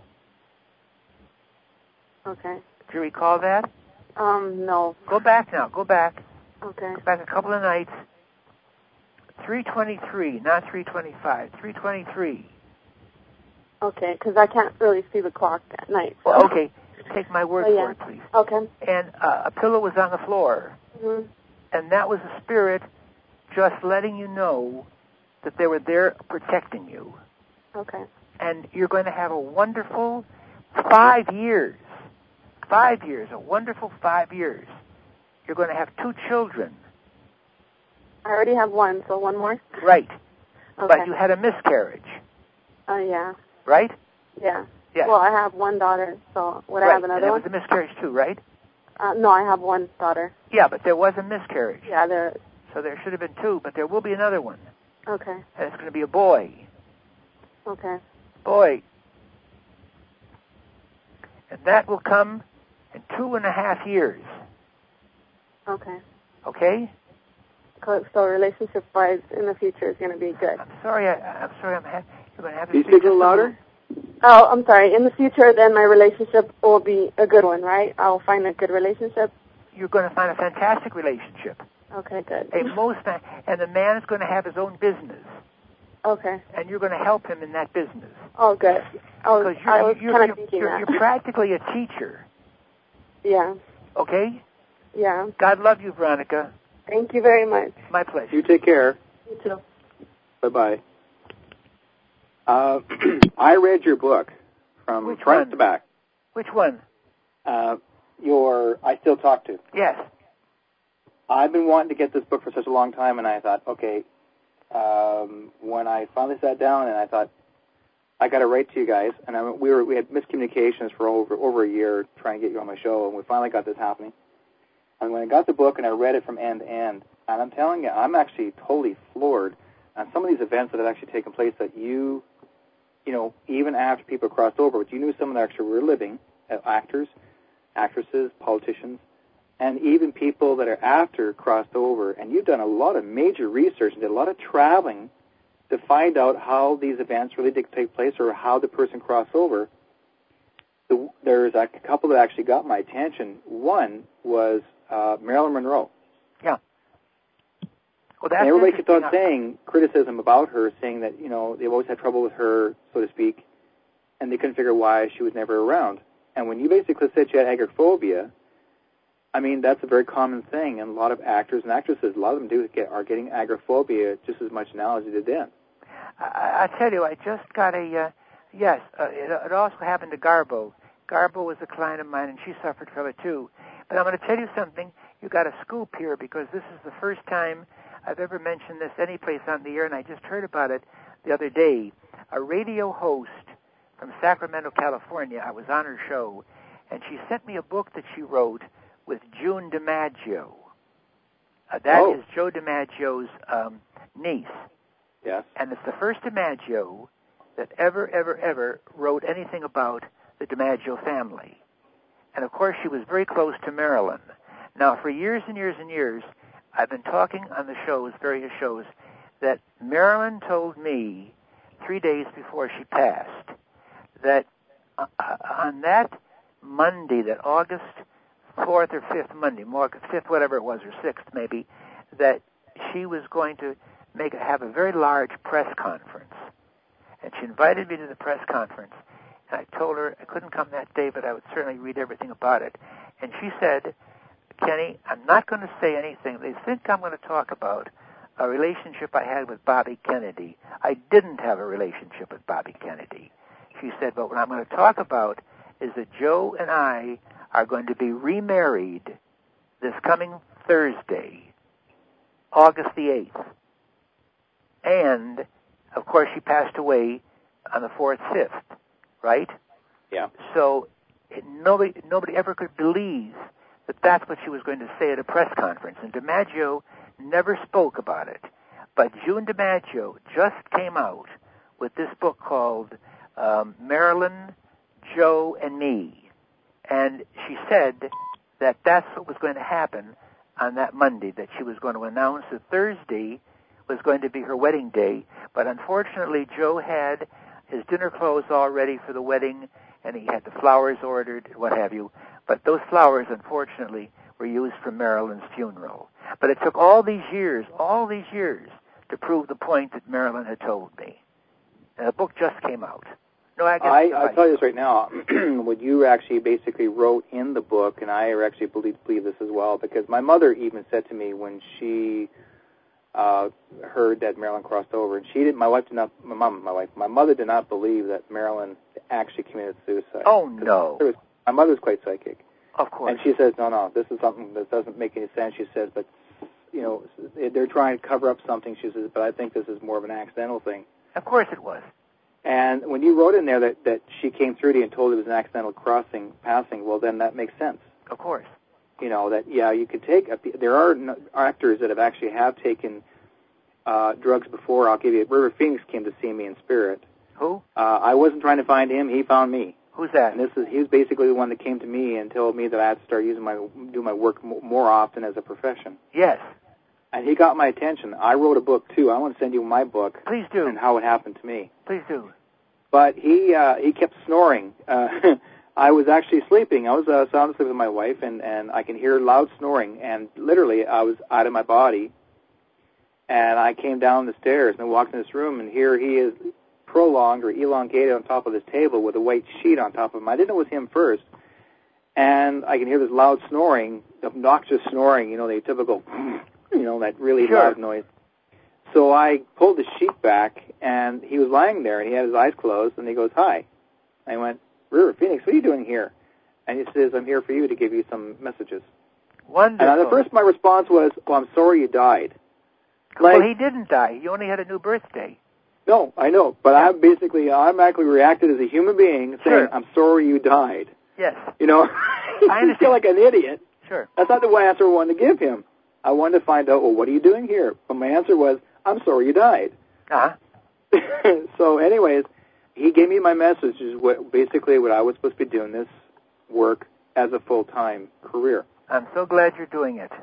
Speaker 1: Okay.
Speaker 4: Do you recall that?
Speaker 1: Um, no.
Speaker 4: Go back now. Go back.
Speaker 1: Okay.
Speaker 4: Go back a couple of nights. three twenty-three, not three twenty-five. three twenty-three.
Speaker 1: Okay, because I can't really see the clock at night. So.
Speaker 4: Well, okay. Take my word
Speaker 1: oh, yeah.
Speaker 4: for it, please.
Speaker 1: Okay.
Speaker 4: And uh, a pillow was on the floor.
Speaker 1: Mm-hmm.
Speaker 4: And that was a spirit just letting you know that they were there protecting you.
Speaker 1: Okay.
Speaker 4: And you're going to have a wonderful five years. Five years, a wonderful five years. You're going to have two children.
Speaker 1: I already have one, so one more?
Speaker 4: Right.
Speaker 1: Okay.
Speaker 4: But you had a miscarriage.
Speaker 1: Oh, uh, yeah.
Speaker 4: Right?
Speaker 1: Yeah.
Speaker 4: Yeah.
Speaker 1: Well, I have one daughter, so would
Speaker 4: right.
Speaker 1: I have another
Speaker 4: and
Speaker 1: one?
Speaker 4: It was a miscarriage too, right?
Speaker 1: Uh, no, I have one daughter.
Speaker 4: Yeah, but there was a miscarriage.
Speaker 1: Yeah, there.
Speaker 4: So there should have been two, but there will be another one.
Speaker 1: Okay.
Speaker 4: And it's going to be a boy.
Speaker 1: Okay.
Speaker 4: Boy. And that will come in two and a half years.
Speaker 1: Okay.
Speaker 4: Okay?
Speaker 1: So relationship-wise, in the future is going to be good.
Speaker 4: I'm sorry. I, I'm sorry. I'm ha- you're going to have to
Speaker 3: Can you
Speaker 4: speak
Speaker 3: speak a little louder?
Speaker 1: Oh, I'm sorry. In the future, then my relationship will be a good one, right? I'll find a good relationship.
Speaker 4: You're going to find a fantastic relationship.
Speaker 1: Okay, good.
Speaker 4: A most, and the man is going to have his own business.
Speaker 1: Okay.
Speaker 4: And you're going to help him in that business.
Speaker 1: Oh, good. Oh,
Speaker 4: because you're,
Speaker 1: I was
Speaker 4: you're,
Speaker 1: kind
Speaker 4: you're,
Speaker 1: of thinking
Speaker 4: you're,
Speaker 1: that.
Speaker 4: You're practically a teacher.
Speaker 1: Yeah.
Speaker 4: Okay?
Speaker 1: Yeah.
Speaker 4: God love you, Veronica.
Speaker 1: Thank you very much.
Speaker 4: My pleasure.
Speaker 3: You take care.
Speaker 1: You too.
Speaker 3: Bye-bye. Uh, I read your book from
Speaker 4: Which
Speaker 3: front
Speaker 4: one?
Speaker 3: to back.
Speaker 4: Which one?
Speaker 3: Uh, your I Still Talk To.
Speaker 4: Yes.
Speaker 3: I've been wanting to get this book for such a long time, and I thought, okay, um, when I finally sat down and I thought, I got to write to you guys, and I, we were we had miscommunications for over over a year trying to get you on my show, and we finally got this happening. And when I got the book and I read it from end to end, and I'm telling you, I'm actually totally floored on some of these events that have actually taken place that you, you know, even after people crossed over, but you knew some of them actually were living, uh, actors, actresses, politicians, and even people that are after crossed over. And you've done a lot of major research and did a lot of traveling to find out how these events really did take place or how the person crossed over. The, there's a couple that actually got my attention. One was uh, Marilyn Monroe.
Speaker 4: Yeah. Well, that's
Speaker 3: and everybody kept on
Speaker 4: interesting.
Speaker 3: saying criticism about her, saying that, you know, they've always had trouble with her, so to speak, and they couldn't figure why she was never around. And when you basically said she had agoraphobia, I mean, that's a very common thing, and a lot of actors and actresses, a lot of them do get, are getting agoraphobia just as much now as they did then.
Speaker 4: I, I tell you, I just got a, uh, yes, uh, it, it also happened to Garbo. Garbo was a client of mine, and she suffered from it too. But I'm going to tell you something. You got a scoop here, because this is the first time I've ever mentioned this anyplace on the air, and I just heard about it the other day. A radio host from Sacramento, California, I was on her show, and she sent me a book that she wrote with June DiMaggio. Uh, that
Speaker 3: oh.
Speaker 4: is Joe DiMaggio's um, niece.
Speaker 3: Yes.
Speaker 4: And it's the first DiMaggio that ever, ever, ever wrote anything about the DiMaggio family. And, of course, she was very close to Marilyn. Now, for years and years and years, I've been talking on the shows, various shows, that Marilyn told me three days before she passed that uh, on that Monday, that August fourth or fifth Monday, more fifth, whatever it was, or sixth maybe, that she was going to make have a very large press conference. And she invited me to the press conference. And I told her I couldn't come that day, but I would certainly read everything about it. And she said, Kenny, I'm not going to say anything. They think I'm going to talk about a relationship I had with Bobby Kennedy. I didn't have a relationship with Bobby Kennedy. She said, but what I'm going to talk about is that Joe and I are going to be remarried this coming Thursday, August the eighth. And, of course, she passed away on the fourth, fifth, right?
Speaker 3: Yeah.
Speaker 4: So it, nobody, nobody ever could believe that that's what she was going to say at a press conference. And DiMaggio never spoke about it. But June DiMaggio just came out with this book called um, Marilyn, Joe, and Me. And she said that that's what was going to happen on that Monday, that she was going to announce that Thursday was going to be her wedding day. But unfortunately, Joe had his dinner clothes all ready for the wedding, and he had the flowers ordered, what have you. But those flowers, unfortunately, were used for Marilyn's funeral. But it took all these years, all these years, to prove the point that Marilyn had told me. And the book just came out. No, I guess
Speaker 3: I, I'll tell you this right now. What you actually basically wrote in the book, and I actually believe, believe this as well, because my mother even said to me when she uh, heard that Marilyn crossed over, and she didn't, my wife did not, my mom, my wife, my mother did not believe that Marilyn actually committed suicide.
Speaker 4: Oh, no.
Speaker 3: Was, my mother's quite psychic.
Speaker 4: Of course.
Speaker 3: And she says, no, no, this is something that doesn't make any sense. She says, but, you know, they're trying to cover up something. She says, but I think this is more of an accidental thing.
Speaker 4: Of course it was.
Speaker 3: And when you wrote in there that, that she came through to you and told it was an accidental crossing, passing, well, then that makes sense.
Speaker 4: Of course.
Speaker 3: You know, that, yeah, you could take, a, there are actors that have actually have taken uh, drugs before. I'll give you, River Phoenix came to see me in spirit.
Speaker 4: Who?
Speaker 3: Uh, I wasn't trying to find him. He found me.
Speaker 4: Who's that?
Speaker 3: And this is, he was basically the one that came to me and told me that I had to start using my, do my work more often as a profession.
Speaker 4: Yes.
Speaker 3: And he got my attention. I wrote a book, too. I want to send you my book.
Speaker 4: Please do.
Speaker 3: And how it happened to me.
Speaker 4: Please do.
Speaker 3: But he uh, he kept snoring. Uh, I was actually sleeping. I was uh, sound asleep with my wife, and, and I can hear loud snoring. And literally, I was out of my body. And I came down the stairs and walked in this room, and here he is prolonged or elongated on top of this table with a white sheet on top of him. I didn't know it was him first. And I can hear this loud snoring, obnoxious snoring, you know, the typical, you know, that really
Speaker 4: sure.
Speaker 3: loud noise. So I pulled the sheet back, and he was lying there, and he had his eyes closed, and he goes, hi. I went, River Phoenix, what are you doing here? And he says, I'm here for you to give you some messages.
Speaker 4: Wonderful.
Speaker 3: And at first my response was, well, I'm sorry you died.
Speaker 4: Like, well, he didn't die. He only had a new birthday.
Speaker 3: No, I know, but yeah. I basically automatically reacted as a human being saying,
Speaker 4: sure.
Speaker 3: I'm sorry you died.
Speaker 4: Yes.
Speaker 3: You know,
Speaker 4: I
Speaker 3: you feel like an idiot.
Speaker 4: Sure.
Speaker 3: That's not the answer I wanted to give him. I wanted to find out, well, what are you doing here? But my answer was, I'm sorry you died.
Speaker 4: Uh-huh.
Speaker 3: So anyways, he gave me my message, is what, basically what I was supposed to be doing, this work as a full-time career.
Speaker 4: I'm so glad you're doing it.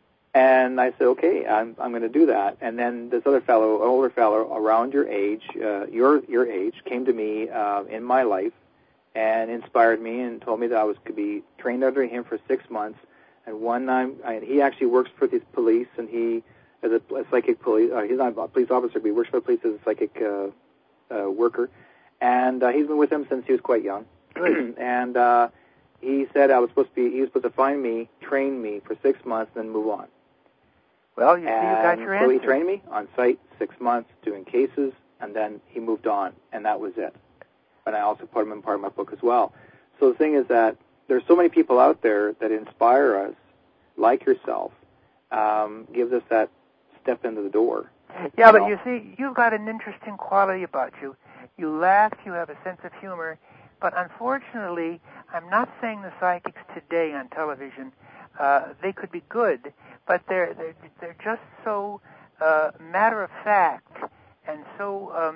Speaker 3: And I said, okay, I'm I'm going to do that. And then this other fellow, older fellow around your age, uh, your your age, came to me uh, in my life and inspired me and told me that I was to be trained under him for six months. And one time, I, he actually works for the police, and he as a, a psychic police. Uh, he's not a police officer, but he works for the police as a psychic uh, uh, worker, and uh, he's been with them since he was quite young. and uh, he said I was supposed to be. He was supposed to find me, train me for six months, and then move on.
Speaker 4: Well, you,
Speaker 3: and
Speaker 4: see, you got your
Speaker 3: so
Speaker 4: answer.
Speaker 3: he trained me on site six months doing cases, and then he moved on, and that was it. And I also put him in part of my book as well. So the thing is that there's so many people out there that inspire us, like yourself, um, gives us that step into the door.
Speaker 4: Yeah,
Speaker 3: you
Speaker 4: but
Speaker 3: know?
Speaker 4: you see, you've got an interesting quality about you. You laugh, you have a sense of humor, but unfortunately, I'm not saying the psychics today on television, uh, they could be good, but they're they're, they're just so uh, matter of fact, and so um,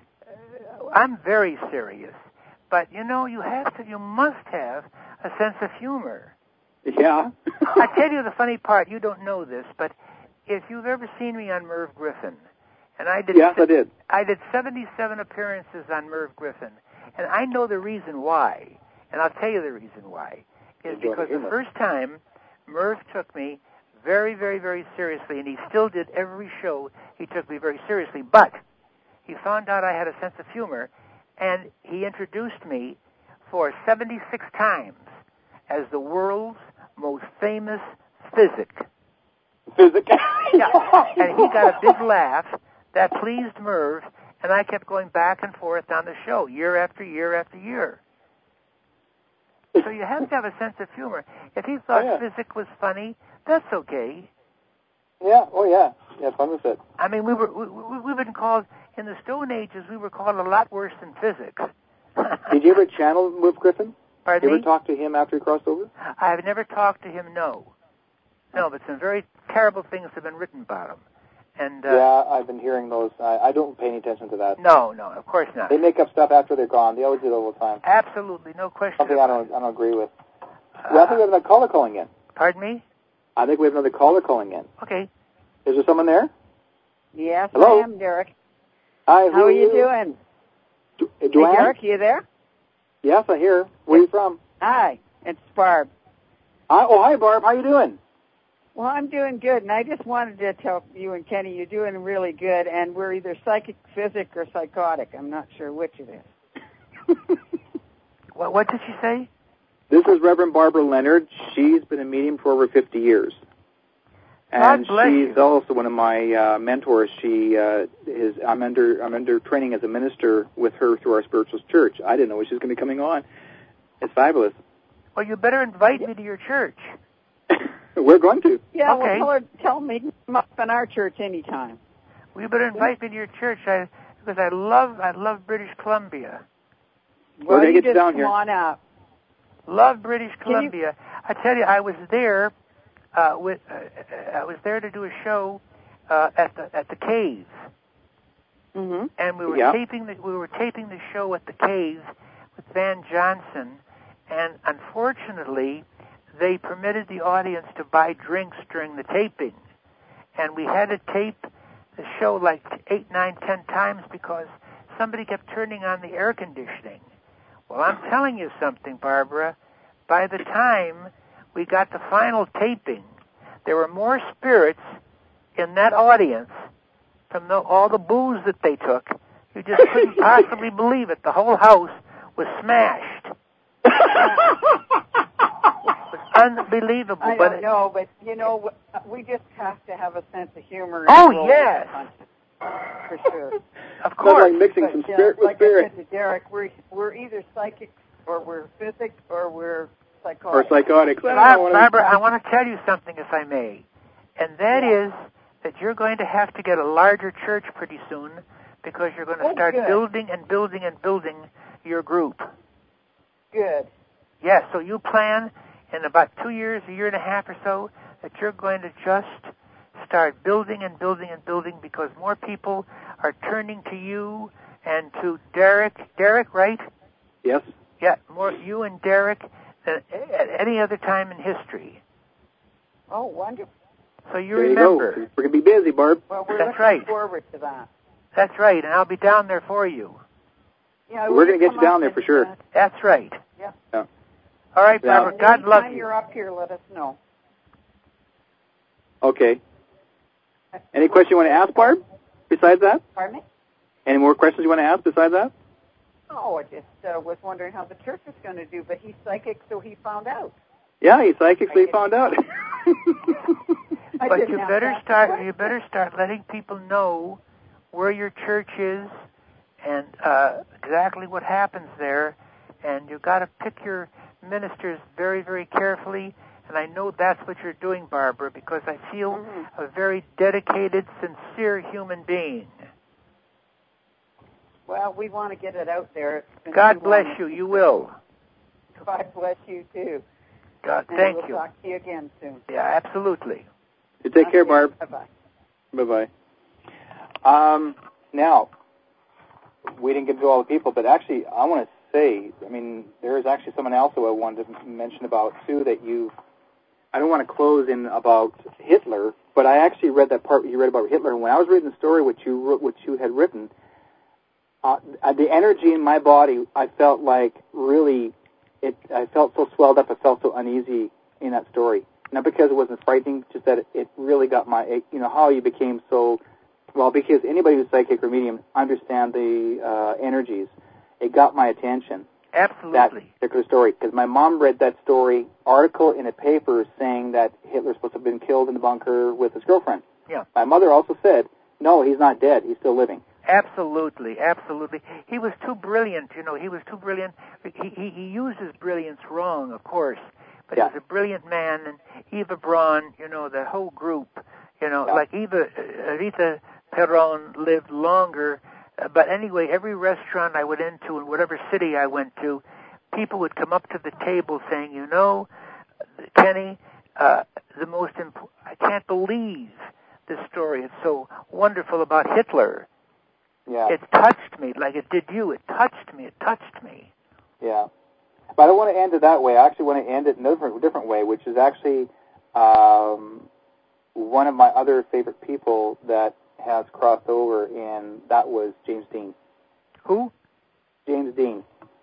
Speaker 4: I'm very serious. But you know, you have to, you must have a sense of humor.
Speaker 3: Yeah.
Speaker 4: I tell you the funny part. You don't know this, but if you've ever seen me on Merv Griffin, and I did,
Speaker 3: yes, I did.
Speaker 4: I did seventy-seven appearances on Merv Griffin, and I know the reason why, and I'll tell you the reason why. Is because the first time Merv took me very, very, very seriously, and he still did every show. He took me very seriously, but he found out I had a sense of humor, and he introduced me for seventy-six times as the world's most famous physic.
Speaker 3: Physic?
Speaker 4: Yeah. And he got a big laugh that pleased Merv, and I kept going back and forth on the show year after year after year. So you have to have a sense of humor. If he thought
Speaker 3: oh, yeah.
Speaker 4: physic was funny, that's okay.
Speaker 3: Yeah, oh yeah. Yeah, fun with it.
Speaker 4: I mean, we were, we, we, we've been called, in the Stone Ages, we were called a lot worse than physics.
Speaker 3: Did you ever channel Merv Griffin?
Speaker 4: Pardon
Speaker 3: Did you
Speaker 4: me?
Speaker 3: ever talk to him after he crossed over?
Speaker 4: I have never talked to him, no. No, but some very terrible things have been written about him. And uh,
Speaker 3: yeah, I've been hearing those. I, I don't pay any attention to that.
Speaker 4: No, no, of course not.
Speaker 3: They make up stuff after they're gone. They always do it all the time.
Speaker 4: Absolutely, no question.
Speaker 3: Something
Speaker 4: about
Speaker 3: I don't, I don't agree with.
Speaker 4: Uh,
Speaker 3: well, I think we have another caller calling in.
Speaker 4: Pardon me?
Speaker 3: I think we have another caller calling in.
Speaker 4: Okay.
Speaker 3: Is there someone there?
Speaker 5: Yes,
Speaker 3: Hello?
Speaker 5: I am, Derek.
Speaker 3: Hi, who
Speaker 5: How are you,
Speaker 3: you
Speaker 5: doing?
Speaker 3: Du-
Speaker 5: Hey,
Speaker 3: Duane?
Speaker 5: Derek, you there?
Speaker 3: Yes, I hear. Where are you from?
Speaker 5: Hi, it's Barb.
Speaker 3: Hi, oh, hi, Barb. How you doing?
Speaker 5: Well, I'm doing good, and I just wanted to tell you and Kenny you're doing really good, and we're either psychic, physic, or psychotic. I'm not sure which it is.
Speaker 4: What, what did she say?
Speaker 3: This is Reverend Barbara Leonard. She's been a medium for over fifty years. And
Speaker 4: God bless
Speaker 3: she's
Speaker 4: you.
Speaker 3: also one of my uh, mentors. She uh, is. I'm under. I'm under training as a minister with her through our spiritual church. I didn't know she was going to be coming on. It's fabulous.
Speaker 4: Well, you better invite me to your church.
Speaker 3: We're going to.
Speaker 5: Yeah,
Speaker 4: Okay.
Speaker 5: well, tell her, tell me to come up in our church anytime.
Speaker 4: Well, you better invite me to your church I, because I love I love British Columbia.
Speaker 3: We're gonna
Speaker 5: you
Speaker 3: get you
Speaker 5: just
Speaker 3: down
Speaker 5: come
Speaker 3: here.
Speaker 5: on out.
Speaker 4: Love British
Speaker 5: Can you-
Speaker 4: Columbia. I tell you, I was there uh, with uh, I was there to do a show uh, at the at the Cave,
Speaker 5: Mm-hmm.
Speaker 4: and we were
Speaker 3: Yeah.
Speaker 4: taping the we were taping the show at the Cave with Van Johnson, and unfortunately, they permitted the audience to buy drinks during the taping, and we had to tape the show like eight, nine, ten times because somebody kept turning on the air conditioning. Well, I'm telling you something, Barbara. By the time we got the final taping, there were more spirits in that audience from the, all the booze that they took. You just couldn't possibly believe it. The whole house was smashed. It was unbelievable.
Speaker 5: I
Speaker 4: but
Speaker 5: don't
Speaker 4: it,
Speaker 5: know, but, you know, we just have to have a sense of humor. and
Speaker 4: Oh,
Speaker 5: roll with
Speaker 4: yes.
Speaker 5: the punches, for sure.
Speaker 4: Of
Speaker 3: Sounds
Speaker 4: course.
Speaker 3: like mixing
Speaker 5: But,
Speaker 3: some
Speaker 5: yeah,
Speaker 3: spirit with
Speaker 5: like
Speaker 3: spirit.
Speaker 5: I said to Derek, we're, we're either psychics or we're physic or we're
Speaker 3: Or
Speaker 5: psychotic.
Speaker 3: psychotics. I don't know
Speaker 4: Bob,
Speaker 3: what
Speaker 4: Barbara,
Speaker 3: I'm-
Speaker 4: I want to tell you something, if I may. And that
Speaker 5: Yeah.
Speaker 4: is that you're going to have to get a larger church pretty soon because you're going to
Speaker 5: Oh,
Speaker 4: start
Speaker 5: good.
Speaker 4: building and building and building your group.
Speaker 5: Good.
Speaker 4: Yes, so you plan in about two years, a year and a half or so, that you're going to just start building and building and building because more people are turning to you and to Derek. Derek, right?
Speaker 3: Yes.
Speaker 4: Yeah, more you and Derek than at any other time in history.
Speaker 5: Oh, wonderful.
Speaker 4: So you
Speaker 3: there
Speaker 4: remember.
Speaker 3: you go. We're going to be busy, Barb.
Speaker 5: Well, we're
Speaker 4: That's
Speaker 5: looking
Speaker 4: right.
Speaker 5: forward to that.
Speaker 4: That's right, and I'll be down there for you.
Speaker 5: Yeah,
Speaker 3: We're
Speaker 5: will
Speaker 3: gonna get
Speaker 5: come
Speaker 3: you down
Speaker 5: up
Speaker 3: there for
Speaker 5: and,
Speaker 3: sure.
Speaker 5: uh,
Speaker 4: That's right.
Speaker 5: Yeah.
Speaker 3: Yeah.
Speaker 4: All right,
Speaker 3: Yeah.
Speaker 4: Barbara, God love
Speaker 5: anytime
Speaker 4: you.
Speaker 5: you're up here, let us know.
Speaker 3: Okay. Any question you want to ask, Barb, besides that?
Speaker 5: Pardon me?
Speaker 3: Any more questions you want to ask besides that?
Speaker 5: Oh, I just uh, was wondering how the church was going to do, but he's psychic, so he found out.
Speaker 3: Yeah, he psychically found out.
Speaker 4: But you better start. You better start letting people know where your church is and uh, exactly what happens there. And you've got to pick your ministers very, very carefully. And I know that's what you're doing, Barbara, because I feel mm-hmm. a very dedicated, sincere human being.
Speaker 5: Well, we want to get it out there.
Speaker 4: God bless you. You will.
Speaker 5: God bless you, too.
Speaker 4: God,
Speaker 5: and
Speaker 4: thank
Speaker 5: we'll
Speaker 4: you.
Speaker 5: We'll talk to you again soon.
Speaker 4: Yeah, absolutely.
Speaker 3: You take
Speaker 5: okay.
Speaker 3: care, Barb.
Speaker 5: Bye-bye.
Speaker 3: Bye-bye. Um, now, we didn't get to all the people, but actually, I want to say, I mean, there is actually someone else who I wanted to mention about, too, that you, I don't want to close in about Hitler, but I actually read that part you read about Hitler, and when I was reading the story which you, which you had written, uh, the energy in my body, I felt like really, it. I felt so swelled up, I felt so uneasy in that story. Not because it wasn't frightening, just that it, it really got my, it, you know, how you became so, well, because anybody who's psychic or medium understand the uh, energies. It got my attention.
Speaker 4: Absolutely.
Speaker 3: That particular story. Because my mom read that story, article in a paper saying that Hitler's supposed to have been killed in the bunker with his girlfriend.
Speaker 4: Yeah.
Speaker 3: My mother also said, no, he's not dead. He's still living.
Speaker 4: Absolutely, absolutely. He was too brilliant, you know, he was too brilliant. He, he, he used his brilliance wrong, of course. But yeah. He was a brilliant man, and Eva Braun, you know, the whole group, you know, yeah. like Eva, uh, Rita Perron lived longer. Uh, but anyway, every restaurant I went into, in whatever city I went to, people would come up to the table saying, you know, Kenny, uh, the most imp- I can't believe this story. It's so wonderful about Hitler.
Speaker 3: Yeah.
Speaker 4: It touched me like it did you. It touched me. It touched me.
Speaker 3: Yeah. But I don't want to end it that way. I actually want to end it in a different, different way, which is actually um, one of my other favorite people that has crossed over, and that was James Dean.
Speaker 4: Who?
Speaker 3: James Dean.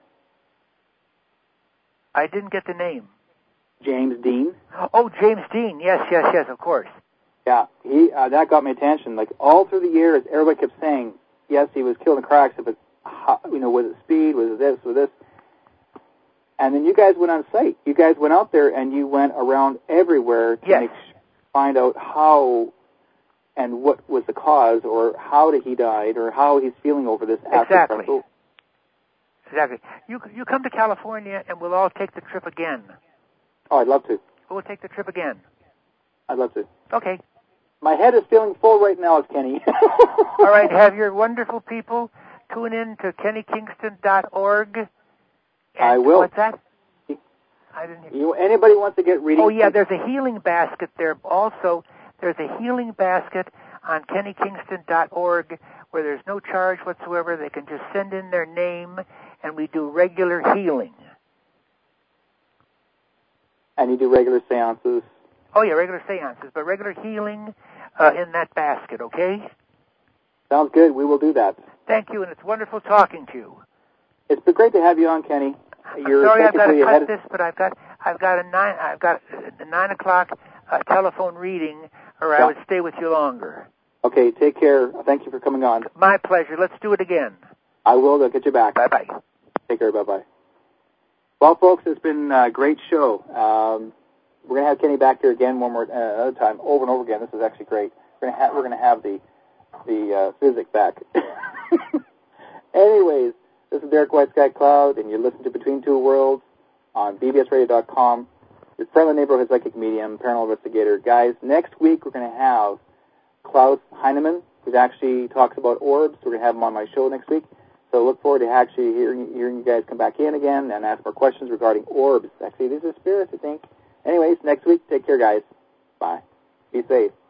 Speaker 4: I didn't get the name.
Speaker 3: James Dean.
Speaker 4: Oh, James Dean. Yes, yes, yes, of course.
Speaker 3: Yeah, he uh, that got my attention. Like, all through the years, everybody kept saying, yes, he was killed in a car accident, but, you know, was it speed, was it this, was this? And then you guys went on site. You guys went out there and you went around everywhere to
Speaker 4: yes.
Speaker 3: make, find out how and what was the cause, or how did he died, or how he's feeling over this.
Speaker 4: Exactly. Exactly. You you come to California and we'll all take the trip again.
Speaker 3: Oh, I'd love to.
Speaker 4: We'll take the trip again.
Speaker 3: I'd love to.
Speaker 4: Okay.
Speaker 3: My head is feeling full right now, Kenny.
Speaker 4: All right. Have your wonderful people tune in to kenny kingston dot org. And
Speaker 3: I will.
Speaker 4: What's that? I didn't hear.
Speaker 3: You, anybody wants to get reading?
Speaker 4: Oh, yeah, there's a healing basket there. Also, there's a healing basket on kenny kingston dot org where there's no charge whatsoever. They can just send in their name, and we do regular healing.
Speaker 3: And you do regular seances?
Speaker 4: Oh, yeah, regular seances, but regular healing uh, in that basket, okay?
Speaker 3: Sounds good. We will do that.
Speaker 4: Thank you, and it's wonderful talking to you.
Speaker 3: It's been great to have you on, Kenny.
Speaker 4: You're I'm sorry I've got to cut this, but I've got I've got a nine I've got a nine o'clock uh, telephone reading, or yeah. I would stay with you longer.
Speaker 3: Okay, take care. Thank you for coming on.
Speaker 4: My pleasure. Let's do it again.
Speaker 3: I will. I'll get you back.
Speaker 4: Bye bye.
Speaker 3: Take care. Bye bye. Well, folks, it's been a great show. Um, we're gonna have Kenny back here again one more uh, another time, over and over again. This is actually great. We're gonna have we're gonna have the the uh, physics back. Anyways. This is Derek White Sky Cloud, and you're listening to Between Two Worlds on B B S radio dot com. Your friendly neighborhood psychic medium, paranormal investigator. Guys, next week we're going to have Klaus Heinemann, who actually talks about orbs. We're going to have him on my show next week. So look forward to actually hearing, hearing you guys come back in again and ask more questions regarding orbs. Actually, these are spirits, I think. Anyways, next week, take care, guys. Bye. Be safe.